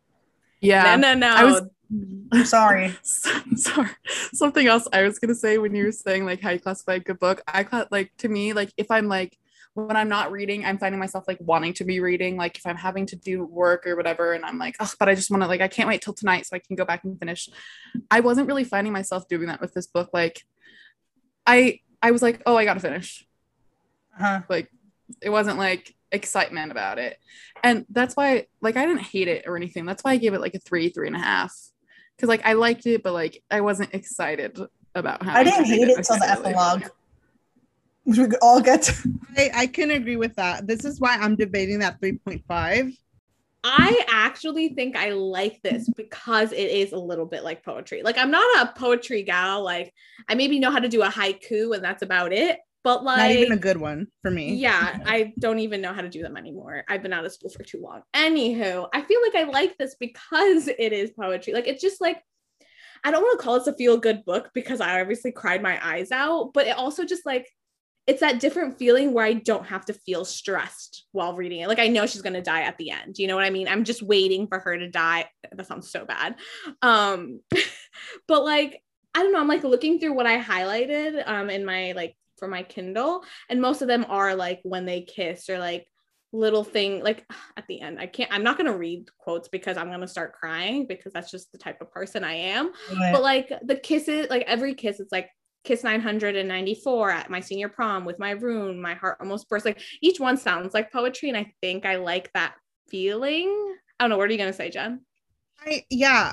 Yeah. No, no, no. I was I'm sorry. sorry. Something else I was gonna say when you were saying like how you classify a good book. I cla- like to me, like if I'm like when I'm not reading, I'm finding myself like wanting to be reading. Like if I'm having to do work or whatever, and I'm like, oh, but I just want to like I can't wait till tonight so I can go back and finish. I wasn't really finding myself doing that with this book. Like I I was like, oh, I gotta finish. Uh-huh. Like it wasn't like excitement about it. And that's why, like, I didn't hate it or anything. That's why I gave it like a three, three and a half. Because like I liked it, but like I wasn't excited about how I didn't hate it until the epilogue, which we could all get to. I, I can agree with that. This is why I'm debating that three point five. I actually think I like this because it is a little bit like poetry. Like, I'm not a poetry gal. Like, I maybe know how to do a haiku and that's about it. But like, not even a good one for me. Yeah, I don't even know how to do them anymore. I've been out of school for too long. Anywho, I feel like I like this because it is poetry. Like, it's just like, I don't want to call this a feel-good book because I obviously cried my eyes out, but it also just like, it's that different feeling where I don't have to feel stressed while reading it. Like, I know she's going to die at the end. You know what I mean? I'm just waiting for her to die. That sounds so bad. Um, but like, I don't know. I'm like looking through what I highlighted um, in my, like, for my Kindle. And most of them are like when they kiss or like little thing, like at the end. I can't, I'm not going to read quotes because I'm going to start crying because that's just the type of person I am. Right. But like the kisses, like every kiss, it's like, kiss nine hundred ninety-four at my senior prom with my room, my heart almost burst. Like each one sounds like poetry, and I think I like that feeling. I don't know, what are you gonna say, Jen? I yeah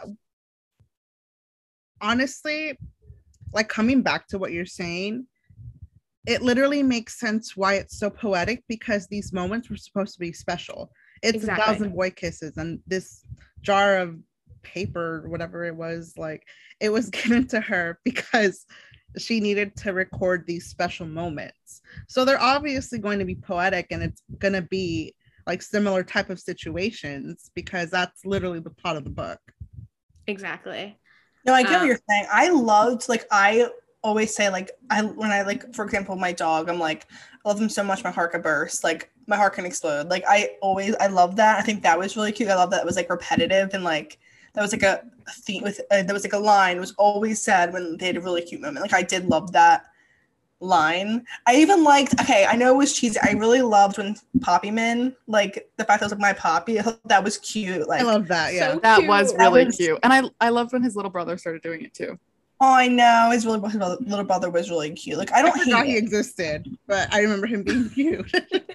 honestly, like coming back to what you're saying, it literally makes sense why it's so poetic, because these moments were supposed to be special. It's exactly. A thousand boy kisses, and this jar of paper, whatever it was, like it was given to her because she needed to record these special moments. So they're obviously going to be poetic, and it's going to be like similar type of situations because that's literally the plot of the book. Exactly. No, I get um, what you're saying. I loved, like, I always say, like, I when I, like, for example, my dog, I'm like, I love him so much, my heart could burst. Like, my heart can explode. Like, I always, I love that. I think that was really cute. I love that it was, like, repetitive and, like, that was like a theme with uh, that was like a line was always said when they had a really cute moment. Like, I did love that line. I even liked, okay, I know it was cheesy. I really loved when Poppy Man, like the fact that it was like my Poppy. I thought that was cute. Like, I love that. Yeah, so that was really that was, cute. And I I loved when his little brother started doing it too. Oh, I know. His really his little brother was really cute. Like, I don't I forgot hate he it. existed, but I remember him being cute.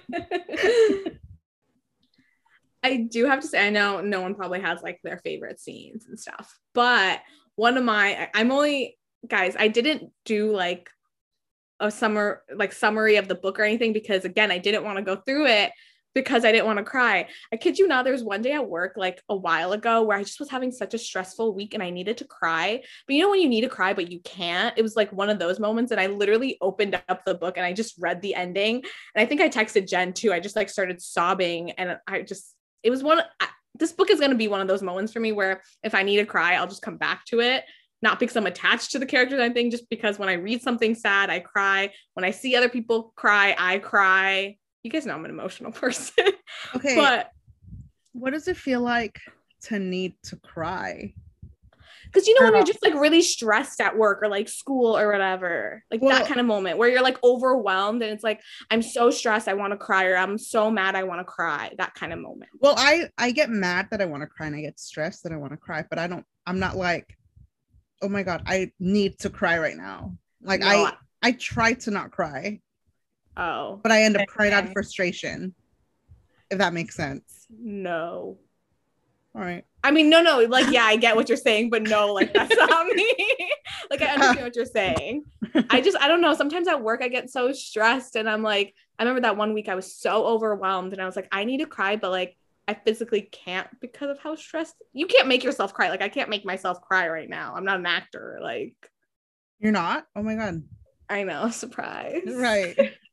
I do have to say, I know no one probably has like their favorite scenes and stuff, but one of my, I'm only, guys, I didn't do like a summer, like summary of the book or anything, because again, I didn't want to go through it because I didn't want to cry. I kid you not, there was one day at work like a while ago where I just was having such a stressful week and I needed to cry. But you know when you need to cry, but you can't? It was like one of those moments, and I literally opened up the book and I just read the ending. And I think I texted Jen too. I just like started sobbing, and I just, it was one, I, this book is going to be one of those moments for me where if I need to cry, I'll just come back to it. Not because I'm attached to the characters, I think just because when I read something sad, I cry. When I see other people cry, I cry. You guys know I'm an emotional person. Okay. But what does it feel like to need to cry? Because you know when you're just like really stressed at work or like school or whatever, like well, that kind of moment where you're like overwhelmed and it's like, I'm so stressed, I want to cry, or I'm so mad, I want to cry. That kind of moment. Well, I I get mad that I want to cry, and I get stressed that I want to cry, but I don't. I'm not like, oh my god, I need to cry right now. Like no, I I try to not cry. Oh. But I end up crying out of frustration. If that makes sense. No. All right. I mean, no, no, like, yeah, I get what you're saying, but no, like, that's not me. Like, I understand what you're saying. I just, I don't know. Sometimes at work, I get so stressed, and I'm like, I remember that one week I was so overwhelmed, and I was like, I need to cry, but like, I physically can't because of how stressed. You can't make yourself cry. Like, I can't make myself cry right now. I'm not an actor. Like, you're not? Oh my God. I know. Surprise. Right.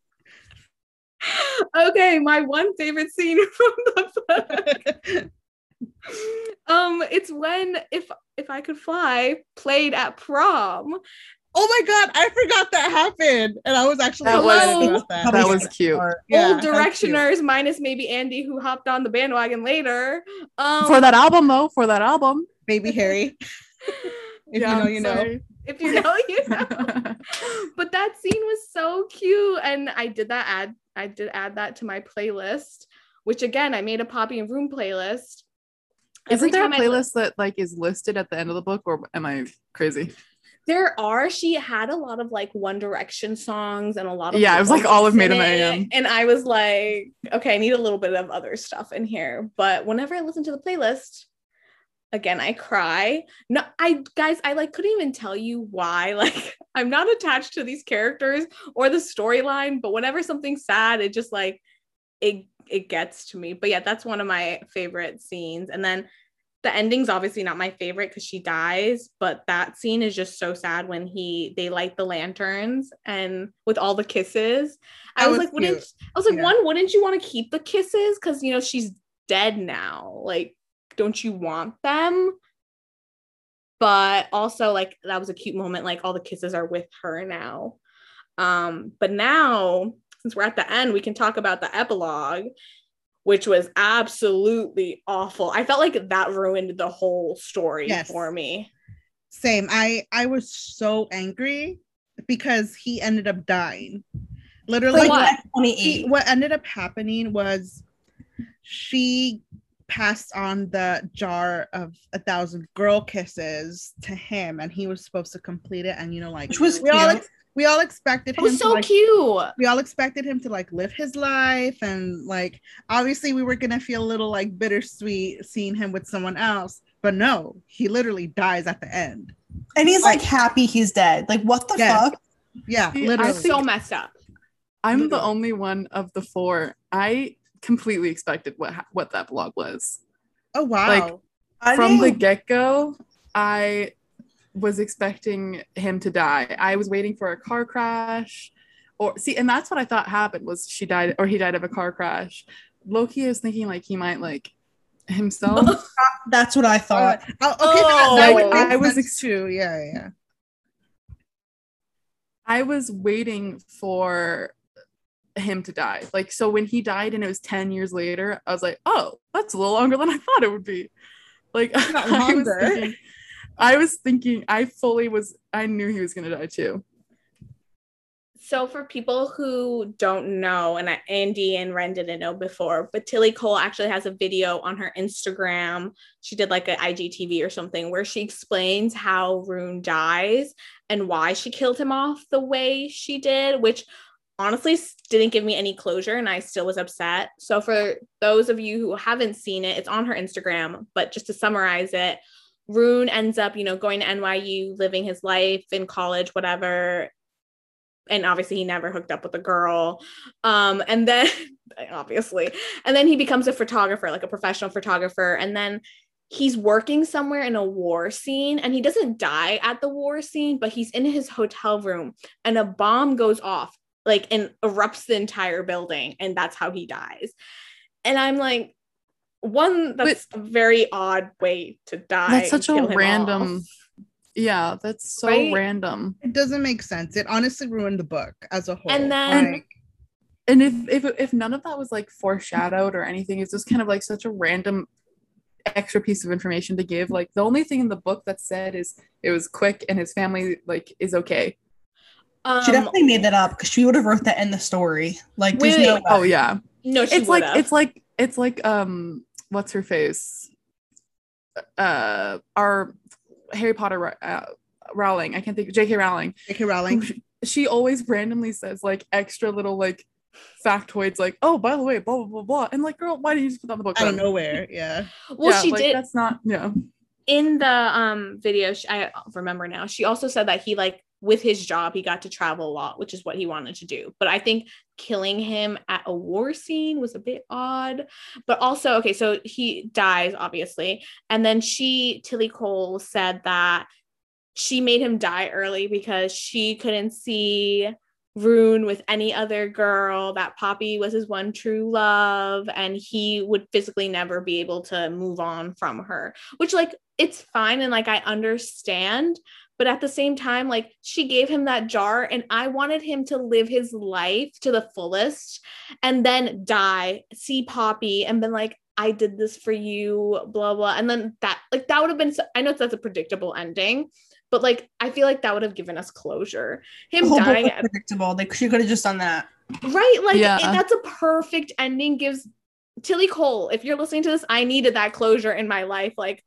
Okay, my one favorite scene from the book. um, it's when if if I could fly played at prom. Oh my god, I forgot that happened, and I was actually that was about that. That was cute. Yeah, old Directioners minus maybe Andy, who hopped on the bandwagon later. Um, for that album though, for that album, Baby Harry. If yeah, you know, you sorry. know. If you know, you know. But that scene was so cute, and I did that add. I did add that to my playlist, which again, I made a Poppy and Room playlist. Isn't there a playlist I... that like is listed at the end of the book, or am I crazy? There are. She had a lot of like One Direction songs and a lot of yeah, it was like all of Made in it. Mayhem. And I was like, okay, I need a little bit of other stuff in here. But whenever I listen to the playlist, again, I cry. No, I guys, I like couldn't even tell you why. Like, I'm not attached to these characters or the storyline, but whenever something's sad, it just like it it gets to me. But yeah, that's one of my favorite scenes. And then the ending's obviously not my favorite because she dies, but that scene is just so sad when he they light the lanterns and with all the kisses. I was, was like, cute. wouldn't I was like, yeah. one, wouldn't you want to keep the kisses? Because you know she's dead now. Like, don't you want them? But also, like, that was a cute moment. Like, all the kisses are with her now. Um, but now, since we're at the end, we can talk about the epilogue, which was absolutely awful. I felt like that ruined the whole story yes. for me. Same. I, I was so angry because he ended up dying. Literally, what? He, what ended up happening was she passed on the jar of a thousand girl kisses to him, and he was supposed to complete it. And, you know, like, which was we cute. all ex- We all expected him it was so to, like, cute. We all expected him to like live his life, and like obviously we were gonna feel a little like bittersweet seeing him with someone else, but no, he literally dies at the end. And he's like, like happy he's dead. Like, what the yes. fuck? Yeah, See, literally. So messed up. I'm literally. the only one of the four. I completely expected what what that vlog was. Oh wow! Like I from the didn't- get-go, I was expecting him to die. I was waiting for a car crash, or see, and that's what I thought happened was she died or he died of a car crash. Loki is thinking like he might like himself. That's what I thought. Oh, okay, Oh, that, that like, would make I was sense ex- too. Yeah, yeah. I was waiting for him to die. Like, so when he died and it was ten years later, I was like, oh, that's a little longer than I thought it would be. Like, Not I was longer. thinking, I was thinking, I fully was, I knew he was going to die too. So for people who don't know, and I, Andy and Ren didn't know before, but Tilly Cole actually has a video on her Instagram. She did like an I G T V or something where she explains how Rune dies and why she killed him off the way she did, which honestly didn't give me any closure and I still was upset. So for those of you who haven't seen it, it's on her Instagram, but just to summarize it, Rune ends up, you know, going to N Y U, living his life in college, whatever. And obviously he never hooked up with a girl. Um, and then obviously, and then he becomes a photographer, like a professional photographer. And then he's working somewhere in a war scene and he doesn't die at the war scene, but he's in his hotel room and a bomb goes off, like, and erupts the entire building. And that's how he dies. And I'm like, one, that's but, a very odd way to die. That's such a random, off. yeah, that's so right? random. It doesn't make sense. It honestly ruined the book as a whole. And then, like, and if if if none of that was like foreshadowed or anything, it's just kind of like such a random extra piece of information to give. Like the only thing in the book that said is it was quick and his family like is okay. Um, she definitely made that up because she would have wrote that in the story. Like, there's wait, no way. Oh yeah, no, she it's like would've. it's like it's like um. what's her face? Uh, our Harry Potter uh, Rowling. I can't think. J K Rowling. J K Rowling. She, she always randomly says like extra little like factoids, like, oh, by the way, blah blah blah blah, and like, girl, why didn't you just put that on the book? Out of nowhere, yeah. Well, yeah, she like, did. That's not yeah. In the um video, she, I remember now. She also said that he like with his job he got to travel a lot, which is what he wanted to do. But I think killing him at a war scene was a bit odd. But also, okay, so he dies obviously, and then she Tilly Cole said that she made him die early because she couldn't see Rune with any other girl, that Poppy was his one true love, and he would physically never be able to move on from her, which like it's fine and like I understand, but at the same time, like she gave him that jar and I wanted him to live his life to the fullest and then die, see Poppy and been like, I did this for you, blah blah, and then that like that would have been so, I know that's a predictable ending, but like I feel like that would have given us closure. Him the whole dying book was predictable. Like she could have just done that, right? Like yeah. it, that's a perfect ending. Gives Tilly Cole, if you're listening to this, I needed that closure in my life. Like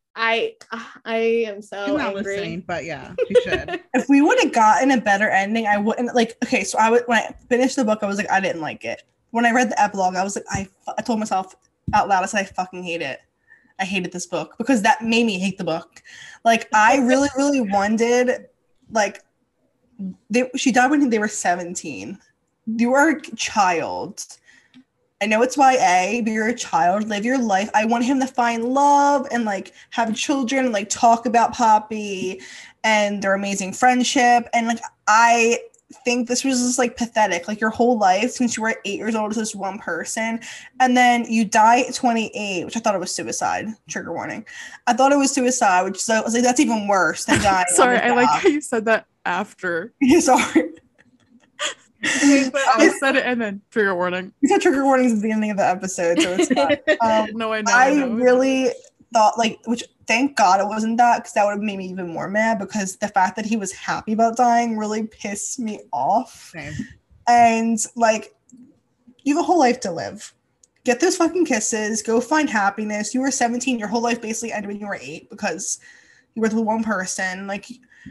I I am so She's not angry. listening, but yeah, she should. If we would have gotten a better ending, I wouldn't like. Okay, so I would when I finished the book, I was like, I didn't like it. When I read the epilogue, I was like, I, I told myself out loud, I said, I fucking hate it. I hated this book because that made me hate the book. Like, I really, really wanted, like, they, she died when they were seventeen. You were a child. I know it's Y A, but you're a child. Live your life. I want him to find love and, like, have children and, like, talk about Poppy and their amazing friendship. And, like, I think this was just, like, pathetic. Like, your whole life since you were eight years old to this one person. And then you die at twenty-eight, which I thought it was suicide. Trigger warning. I thought it was suicide, which so I was like, that's even worse than dying. Sorry, I like how you said that after. Yeah, sorry. But I said it and then trigger warning. We said trigger warnings at the beginning of the episode, so it's fine. Um, No, I know. I I know. really thought, like, which thank God it wasn't that, because that would have made me even more mad, because the fact that he was happy about dying really pissed me off. Same. And, like, you have a whole life to live. Get those fucking kisses. Go find happiness. You were seventeen. Your whole life basically ended when you were eight because you were with one person. Like,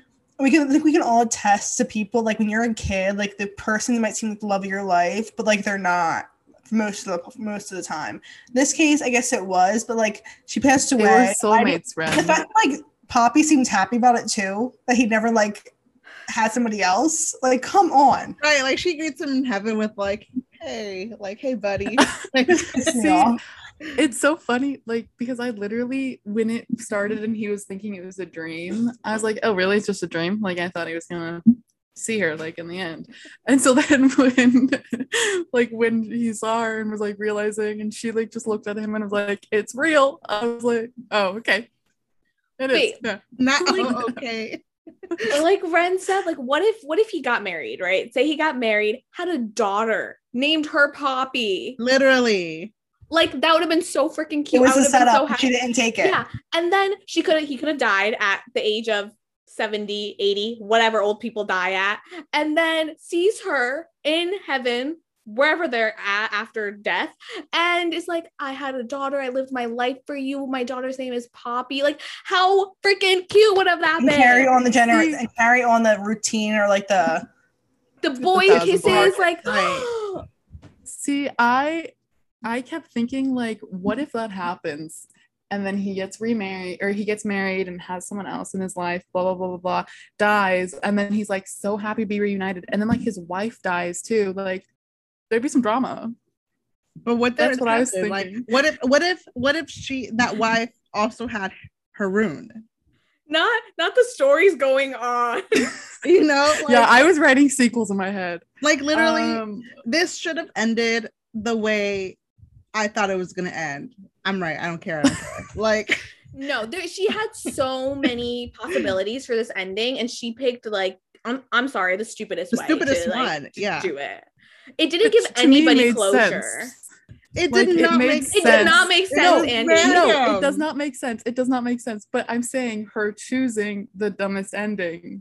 we can I think we can all attest to people, like, when you're a kid, like, the person might seem like the love of your life, but, like, they're not for most of the most of the time. In this case, I guess it was, but, like, she passed They away. were I soulmates, don't- Ren. The fact that, like, Poppy seems happy about it too, that he never, like, had somebody else. Like, come on. Right, like she greets him in heaven with like, "Hey, like, hey, buddy." Like, Pissed me See, off. It's so funny, like, because I literally, when it started and he was thinking it was a dream, I was like, oh, really? It's just a dream? Like, I thought he was gonna see her, like, in the end. And so then when, like, when he saw her and was, like, realizing, and she, like, just looked at him and was like, it's real. I was like, oh, okay. It is. Wait. Yeah. not Like- oh, okay. Like Ren said, like, what if what if he got married, right? Say he got married, had a daughter, named her Poppy. Literally. Like, that would have been so freaking It cute. was I a would have been so setup. happy. She didn't take it. Yeah. And then she could have he could have died at the age of seventy, eighty, whatever old people die at, and then sees her in heaven, wherever they're at after death, and it's like, I had a daughter, I lived my life for you, my daughter's name is Poppy. Like, how freaking cute would have that And been? carry on the gener- See- and carry on the routine, or like the The boy thousand kisses, bucks. like, Right. See, I I kept thinking, like, what if that happens and then he gets remarried, or he gets married and has someone else in his life, blah blah blah blah blah, dies, and then he's like so happy to be reunited, and then like his wife dies too. Like, there'd be some drama. But what That's did what I was happen? Like, thinking. what if what if what if she that wife also had Haroon? not not the stories going on. You know? Like, Yeah, I was writing sequels in my head. like literally Um, this should have ended the way I thought it was gonna end. I'm right. I don't care. I don't care. Like, No, there she had so many possibilities for this ending, and she picked, like, I'm I'm sorry, the stupidest the way stupidest to, like, one. Yeah. do it. It didn't give which to me anybody made closure. sense. It Like, did it not made make It sense. did not make It sense, was Andy. random. No, it does not make sense. It does not make sense. But I'm saying her choosing the dumbest ending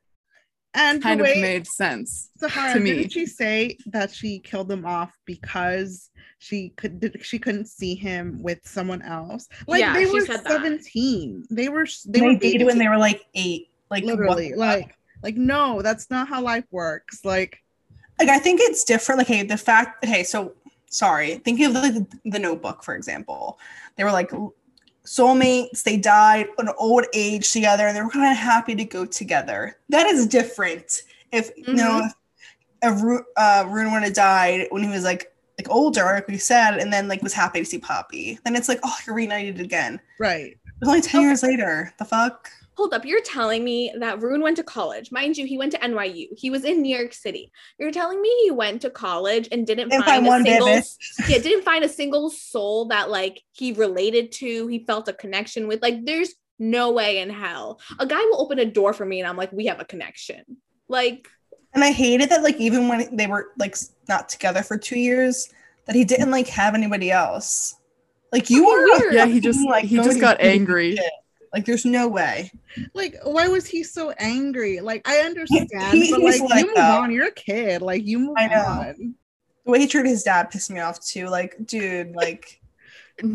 And kind the of way, made sense. Sahara, to me. didn't she say that she killed him off because she could did, she couldn't see him with someone else? Like, Yeah, they she were said that. seventeen. They were they, they, were dated when they were like eight. Like, literally what- like like no, that's not how life works. Like, like I think it's different. Like, hey, the fact. Okay, so sorry. Thinking of like the, the Notebook, for example, they were like soulmates. They died at an old age together, and they were kind of happy to go together. That is different. If you know, if Ru- uh, Rune would have died when he was like like older, like we said, and then like was happy to see Poppy, then it's like, oh, you're reunited again. right. It was only ten years later. The fuck. Hold up, you're telling me that Rune went to college. Mind you, he went to N Y U. He was in New York City. You're telling me he went to college and didn't Didn't find find a one single bit. yeah, didn't find a single soul that, like, he related to, he felt a connection with. Like, there's no way in hell. A guy will open a door for me and I'm like, we have a connection. Like, And I hated that, like, even when they were like s- not together for two years, that he didn't like have anybody else. Like, you Okay, are weird. Yeah, he just like he going just got through angry. shit. Like, there's no way. Like, why was he so angry? Like, I understand, He- but he's like, like you move that. on. You're a kid. Like, you move I know. on. The way he treated his dad pissed me off too. Like, dude, like,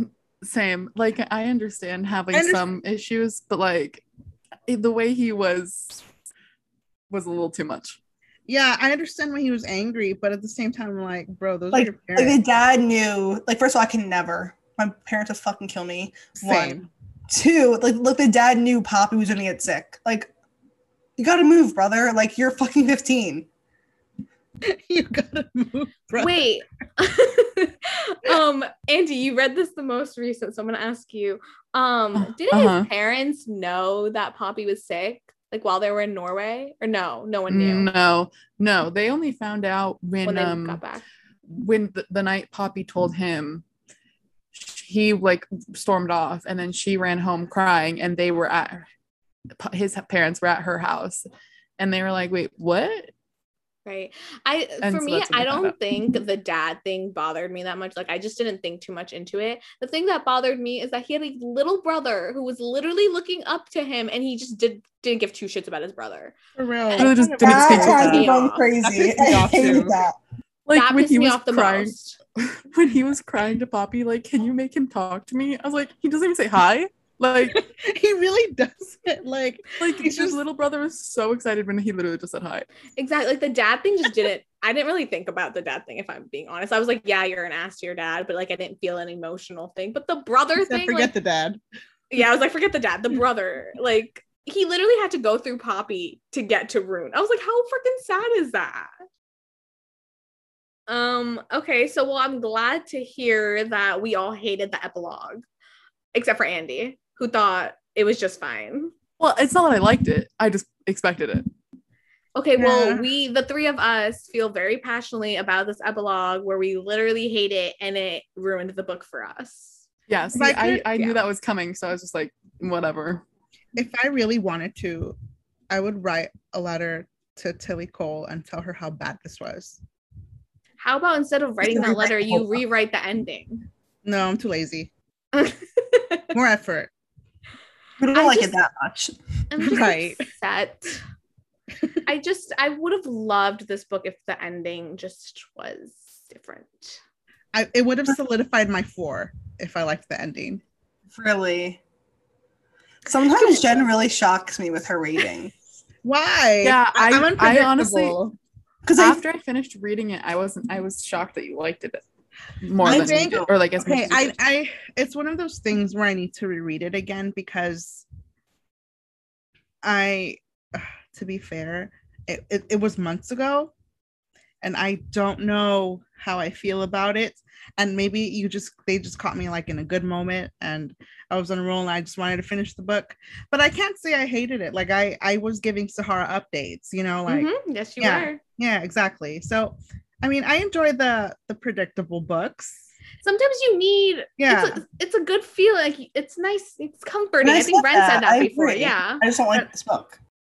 Same. Like I understand having I understand- some issues, but like the way he was was a little too much. Yeah, I understand when he was angry, but at the same time, I'm like, bro, those Like, are your like the parents. dad knew. Like, first of all, I can never. My parents would fucking kill me. One. Same. Two, like, look, the dad knew Poppy was gonna get sick. Like, you gotta move, brother. Like, you're fucking fifteen. You gotta move, bro. Wait. um, Andy, you read this the most recent, so I'm gonna ask you. Um, did Uh-huh. his parents know that Poppy was sick? Like while they were in Norway? Or no, no one knew No, no. They only found out when, when they um got back. when the, the night Poppy told him, he like stormed off, and then she ran home crying, and they were at his parents were at her house, and they were like, "Wait, what?" Right. I And for so me, that's when I they found don't out. think the dad thing bothered me that much. Like I just didn't think too much into it. The thing that bothered me is that he had a little brother who was literally looking up to him, and he just did didn't give two shits about his brother. For real. And Really just Kind of- didn't That speak to has me me going off. crazy. That pissed me I off, hated too. that. Like that when pissed he me was off the crying, most. when he was crying to Poppy, like, "Can you make him talk to me?" I was like, he doesn't even say hi. Like, He really does it. Like, like He's his just- little brother was so excited when he literally just said hi. Exactly. Like the dad thing just didn't I didn't really think about the dad thing, if I'm being honest. I was like, yeah, you're an ass to your dad, but like I didn't feel an emotional thing. But the brother he said, thing, forget like, the dad. yeah, I was like, forget the dad, the brother. Like he literally had to go through Poppy to get to Rune. I was like, how freaking sad is that? Um, okay, so well, I'm glad to hear that we all hated the epilogue, except for Andy, who thought it was just fine. Well, it's not that I liked it. I just expected it. Okay, well, Yeah. we, the three of us, feel very passionately about this epilogue where we literally hate it and it ruined the book for us. Yeah, see, I I, could- I yeah. knew that was coming, so I was just like, whatever. If I really wanted to, I would write a letter to Tilly Cole and tell her how bad this was. How about instead of writing that rewrite letter, the you whole book. rewrite the ending? No, I'm too lazy. I'm More effort. We don't I like just- it that much. just Right. upset. I just, I would have loved this book if the ending just was different. I, it would have solidified my four if I liked the ending. Really. Sometimes Jen really shocks me with her rating. Why? Yeah, I- I'm I honestly- unpredictable. Because I After I finished reading it, I wasn't. I was shocked that you liked it more I than think- you did, or like as much Okay, as you I, did. I, it's one of those things where I need to reread it again because I, to be fair, it, it, it was months ago and I don't know how I feel about it. And maybe you just, they just caught me like in a good moment and I was on a roll and I just wanted to finish the book. But I can't say I hated it. Like I, I was giving Sahara updates, you know, like, Mhm, yes, you yeah. were. yeah, exactly. So, I mean, I enjoy the the predictable books. Sometimes you need, Yeah. it's a, it's a good feeling. Like it's nice, it's comforting. And I I think said Ren that, said that I before. agree. Yeah. I just don't like this book.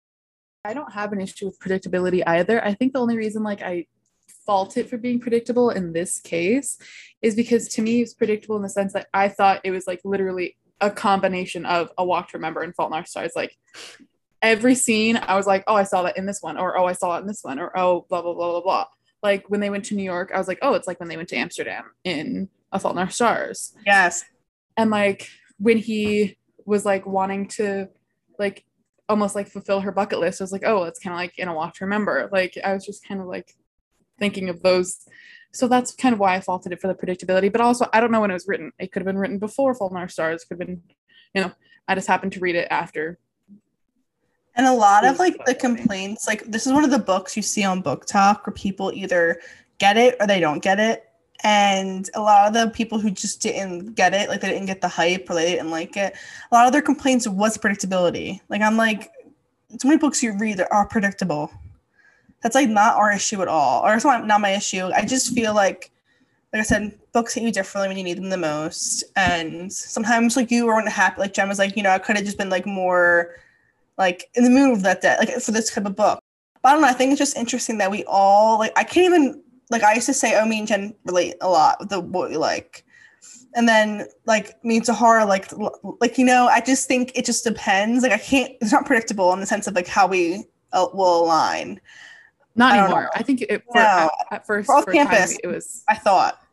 I don't have an issue with predictability either. I think the only reason like I fault it for being predictable in this case is because to me it's predictable in the sense that I thought it was like literally a combination of A Walk to Remember and Fault in Our Stars. Like every scene, I was like, oh, I saw that in this one, or oh, I saw it in this one, or oh, blah blah blah blah blah. Like when they went to New York, I was like, oh, it's like when they went to Amsterdam in A Fault in Our Stars. Yes. And like when he was like wanting to like almost like fulfill her bucket list, I was like, oh, it's kind of like in A Walk to Remember. Like I was just kind of like thinking of those. So that's kind of why I faulted it for the predictability. But also, I don't know when it was written. It could have been written before Fault in Our Stars. Could have been, you know, I just happened to read it after. And a lot of Please like the tell me. complaints, like this is one of the books you see on Book Talk where people either get it or they don't get it. And a lot of the people who just didn't get it, like they didn't get the hype or they didn't like it, a lot of their complaints was predictability. Like I'm like, so many books you read that are predictable. That's like not our issue at all. Or it's not, not my issue. I just feel like, like I said, books hit you differently when you need them the most. And sometimes like you weren't happy, like Jen was like, you know, I could have just been like more like in the mood that day, like for this type of book. But I don't know, I think it's just interesting that we all like I can't even like I used to say, oh, me and Jen relate a lot with the what we like. And then like me and Sahara, like like you know, I just think it just depends. Like I can't it's not predictable in the sense of like how we uh, will align. Not I don't anymore. know. I think it for, No. at, at first For off for a time, campus. it was I thought.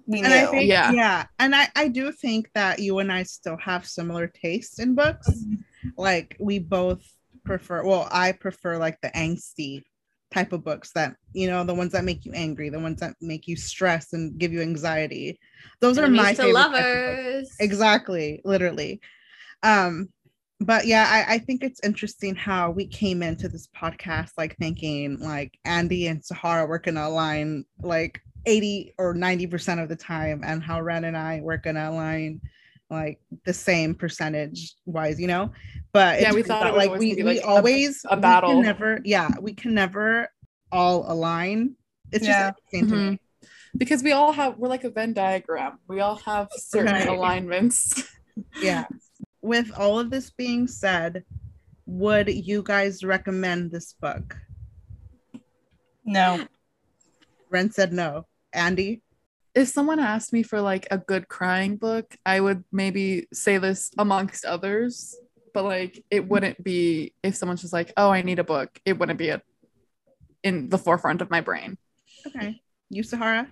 we knew. And I think, Yeah. yeah. And I, I do think that you and I still have similar tastes in books. Like we both prefer, well, I prefer like the angsty type of books that, you know, the ones that make you angry, the ones that make you stress and give you anxiety. Those Enemies are my to favorite type of books. lovers. Exactly, literally. Um, but yeah, I, I think it's interesting how we came into this podcast like thinking like Andy and Sahara were gonna align like eighty or ninety percent of the time, and how Ren and I were gonna align like the same percentage wise, you know. But Yeah, it we turns thought it out, would like always we be, we like, a- always a we battle. can never, yeah, we can never all align. It's Yeah. just interesting to me. Because we all have, we're like a Venn diagram. We all have certain Right. alignments. Yeah. With all of this being said, would you guys recommend this book? No. Ren said no. Andy? If someone asked me for like a good crying book, I would maybe say this amongst others, but like it wouldn't be, if someone's just like, oh, I need a book, it wouldn't be a, in the forefront of my brain. Okay. You, Sahara?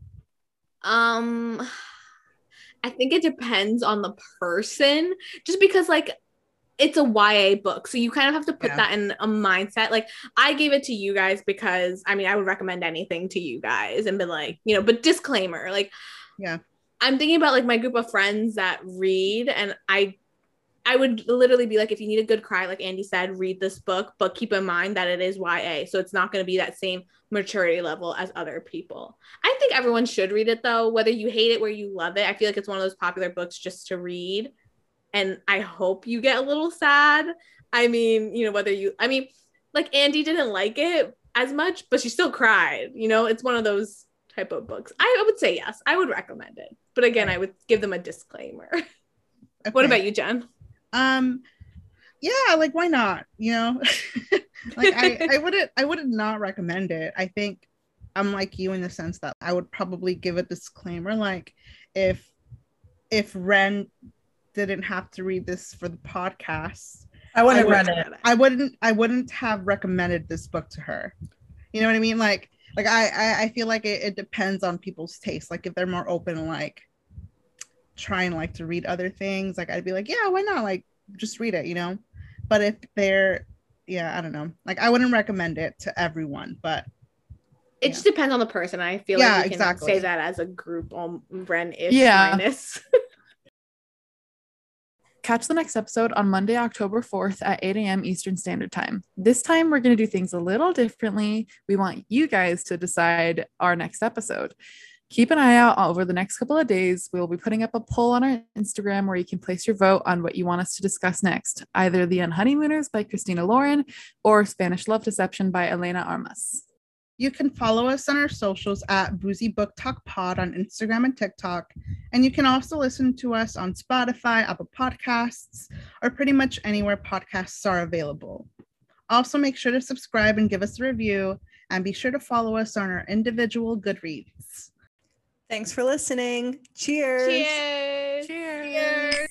Um, I think it depends on the person, just because like it's a Y A book, so you kind of have to put Yeah. that in a mindset. Like I gave it to you guys because I mean I would recommend anything to you guys and be like, you know, but disclaimer, like Yeah. I'm thinking about like my group of friends that read, and I I would literally be like, if you need a good cry, like Andy said, read this book, but keep in mind that it is Y A, so it's not going to be that same maturity level as other people. I think everyone should read it though, whether you hate it or you love it. I feel like it's one of those popular books just to read, and I hope you get a little sad. I mean, you know, whether you, I mean, like Andy didn't like it as much, but she still cried. You know, it's one of those type of books. I, I would say yes, I would recommend it, but again, I would give them a disclaimer. Okay. What about you, Jen? Um, yeah, like why not? You know, like I, I wouldn't, I would not recommend it. I think I'm like you in the sense that I would probably give a disclaimer, like if if Ren didn't have to read this for the podcast, I wouldn't I would- run it. I wouldn't, I wouldn't have recommended this book to her. You know what I mean? Like, like I, I, I feel like it, it depends on people's taste. Like if they're more open, like trying like to read other things, like I'd be like, yeah, why not? Like just read it, you know. But if they're, yeah, I don't know. Like I wouldn't recommend it to everyone, but It Yeah. just depends on the person. I feel Yeah, like we can exactly. say that as a group, um, Ren-ish Yeah. minus. Catch the next episode on Monday, October fourth at eight a.m. Eastern Standard Time. This time, we're going to do things a little differently. We want you guys to decide our next episode. Keep an eye out over the next couple of days. We'll be putting up a poll on our Instagram where you can place your vote on what you want us to discuss next, either The Unhoneymooners by Christina Lauren or Spanish Love Deception by Elena Armas. you can follow us on our socials at Boozy Book Talk Pod on Instagram and TikTok. And you can also listen to us on Spotify, Apple Podcasts, or pretty much anywhere podcasts are available. Also, make sure to subscribe and give us a review, and be sure to follow us on our individual Goodreads. Thanks for listening. Cheers. Cheers. Cheers.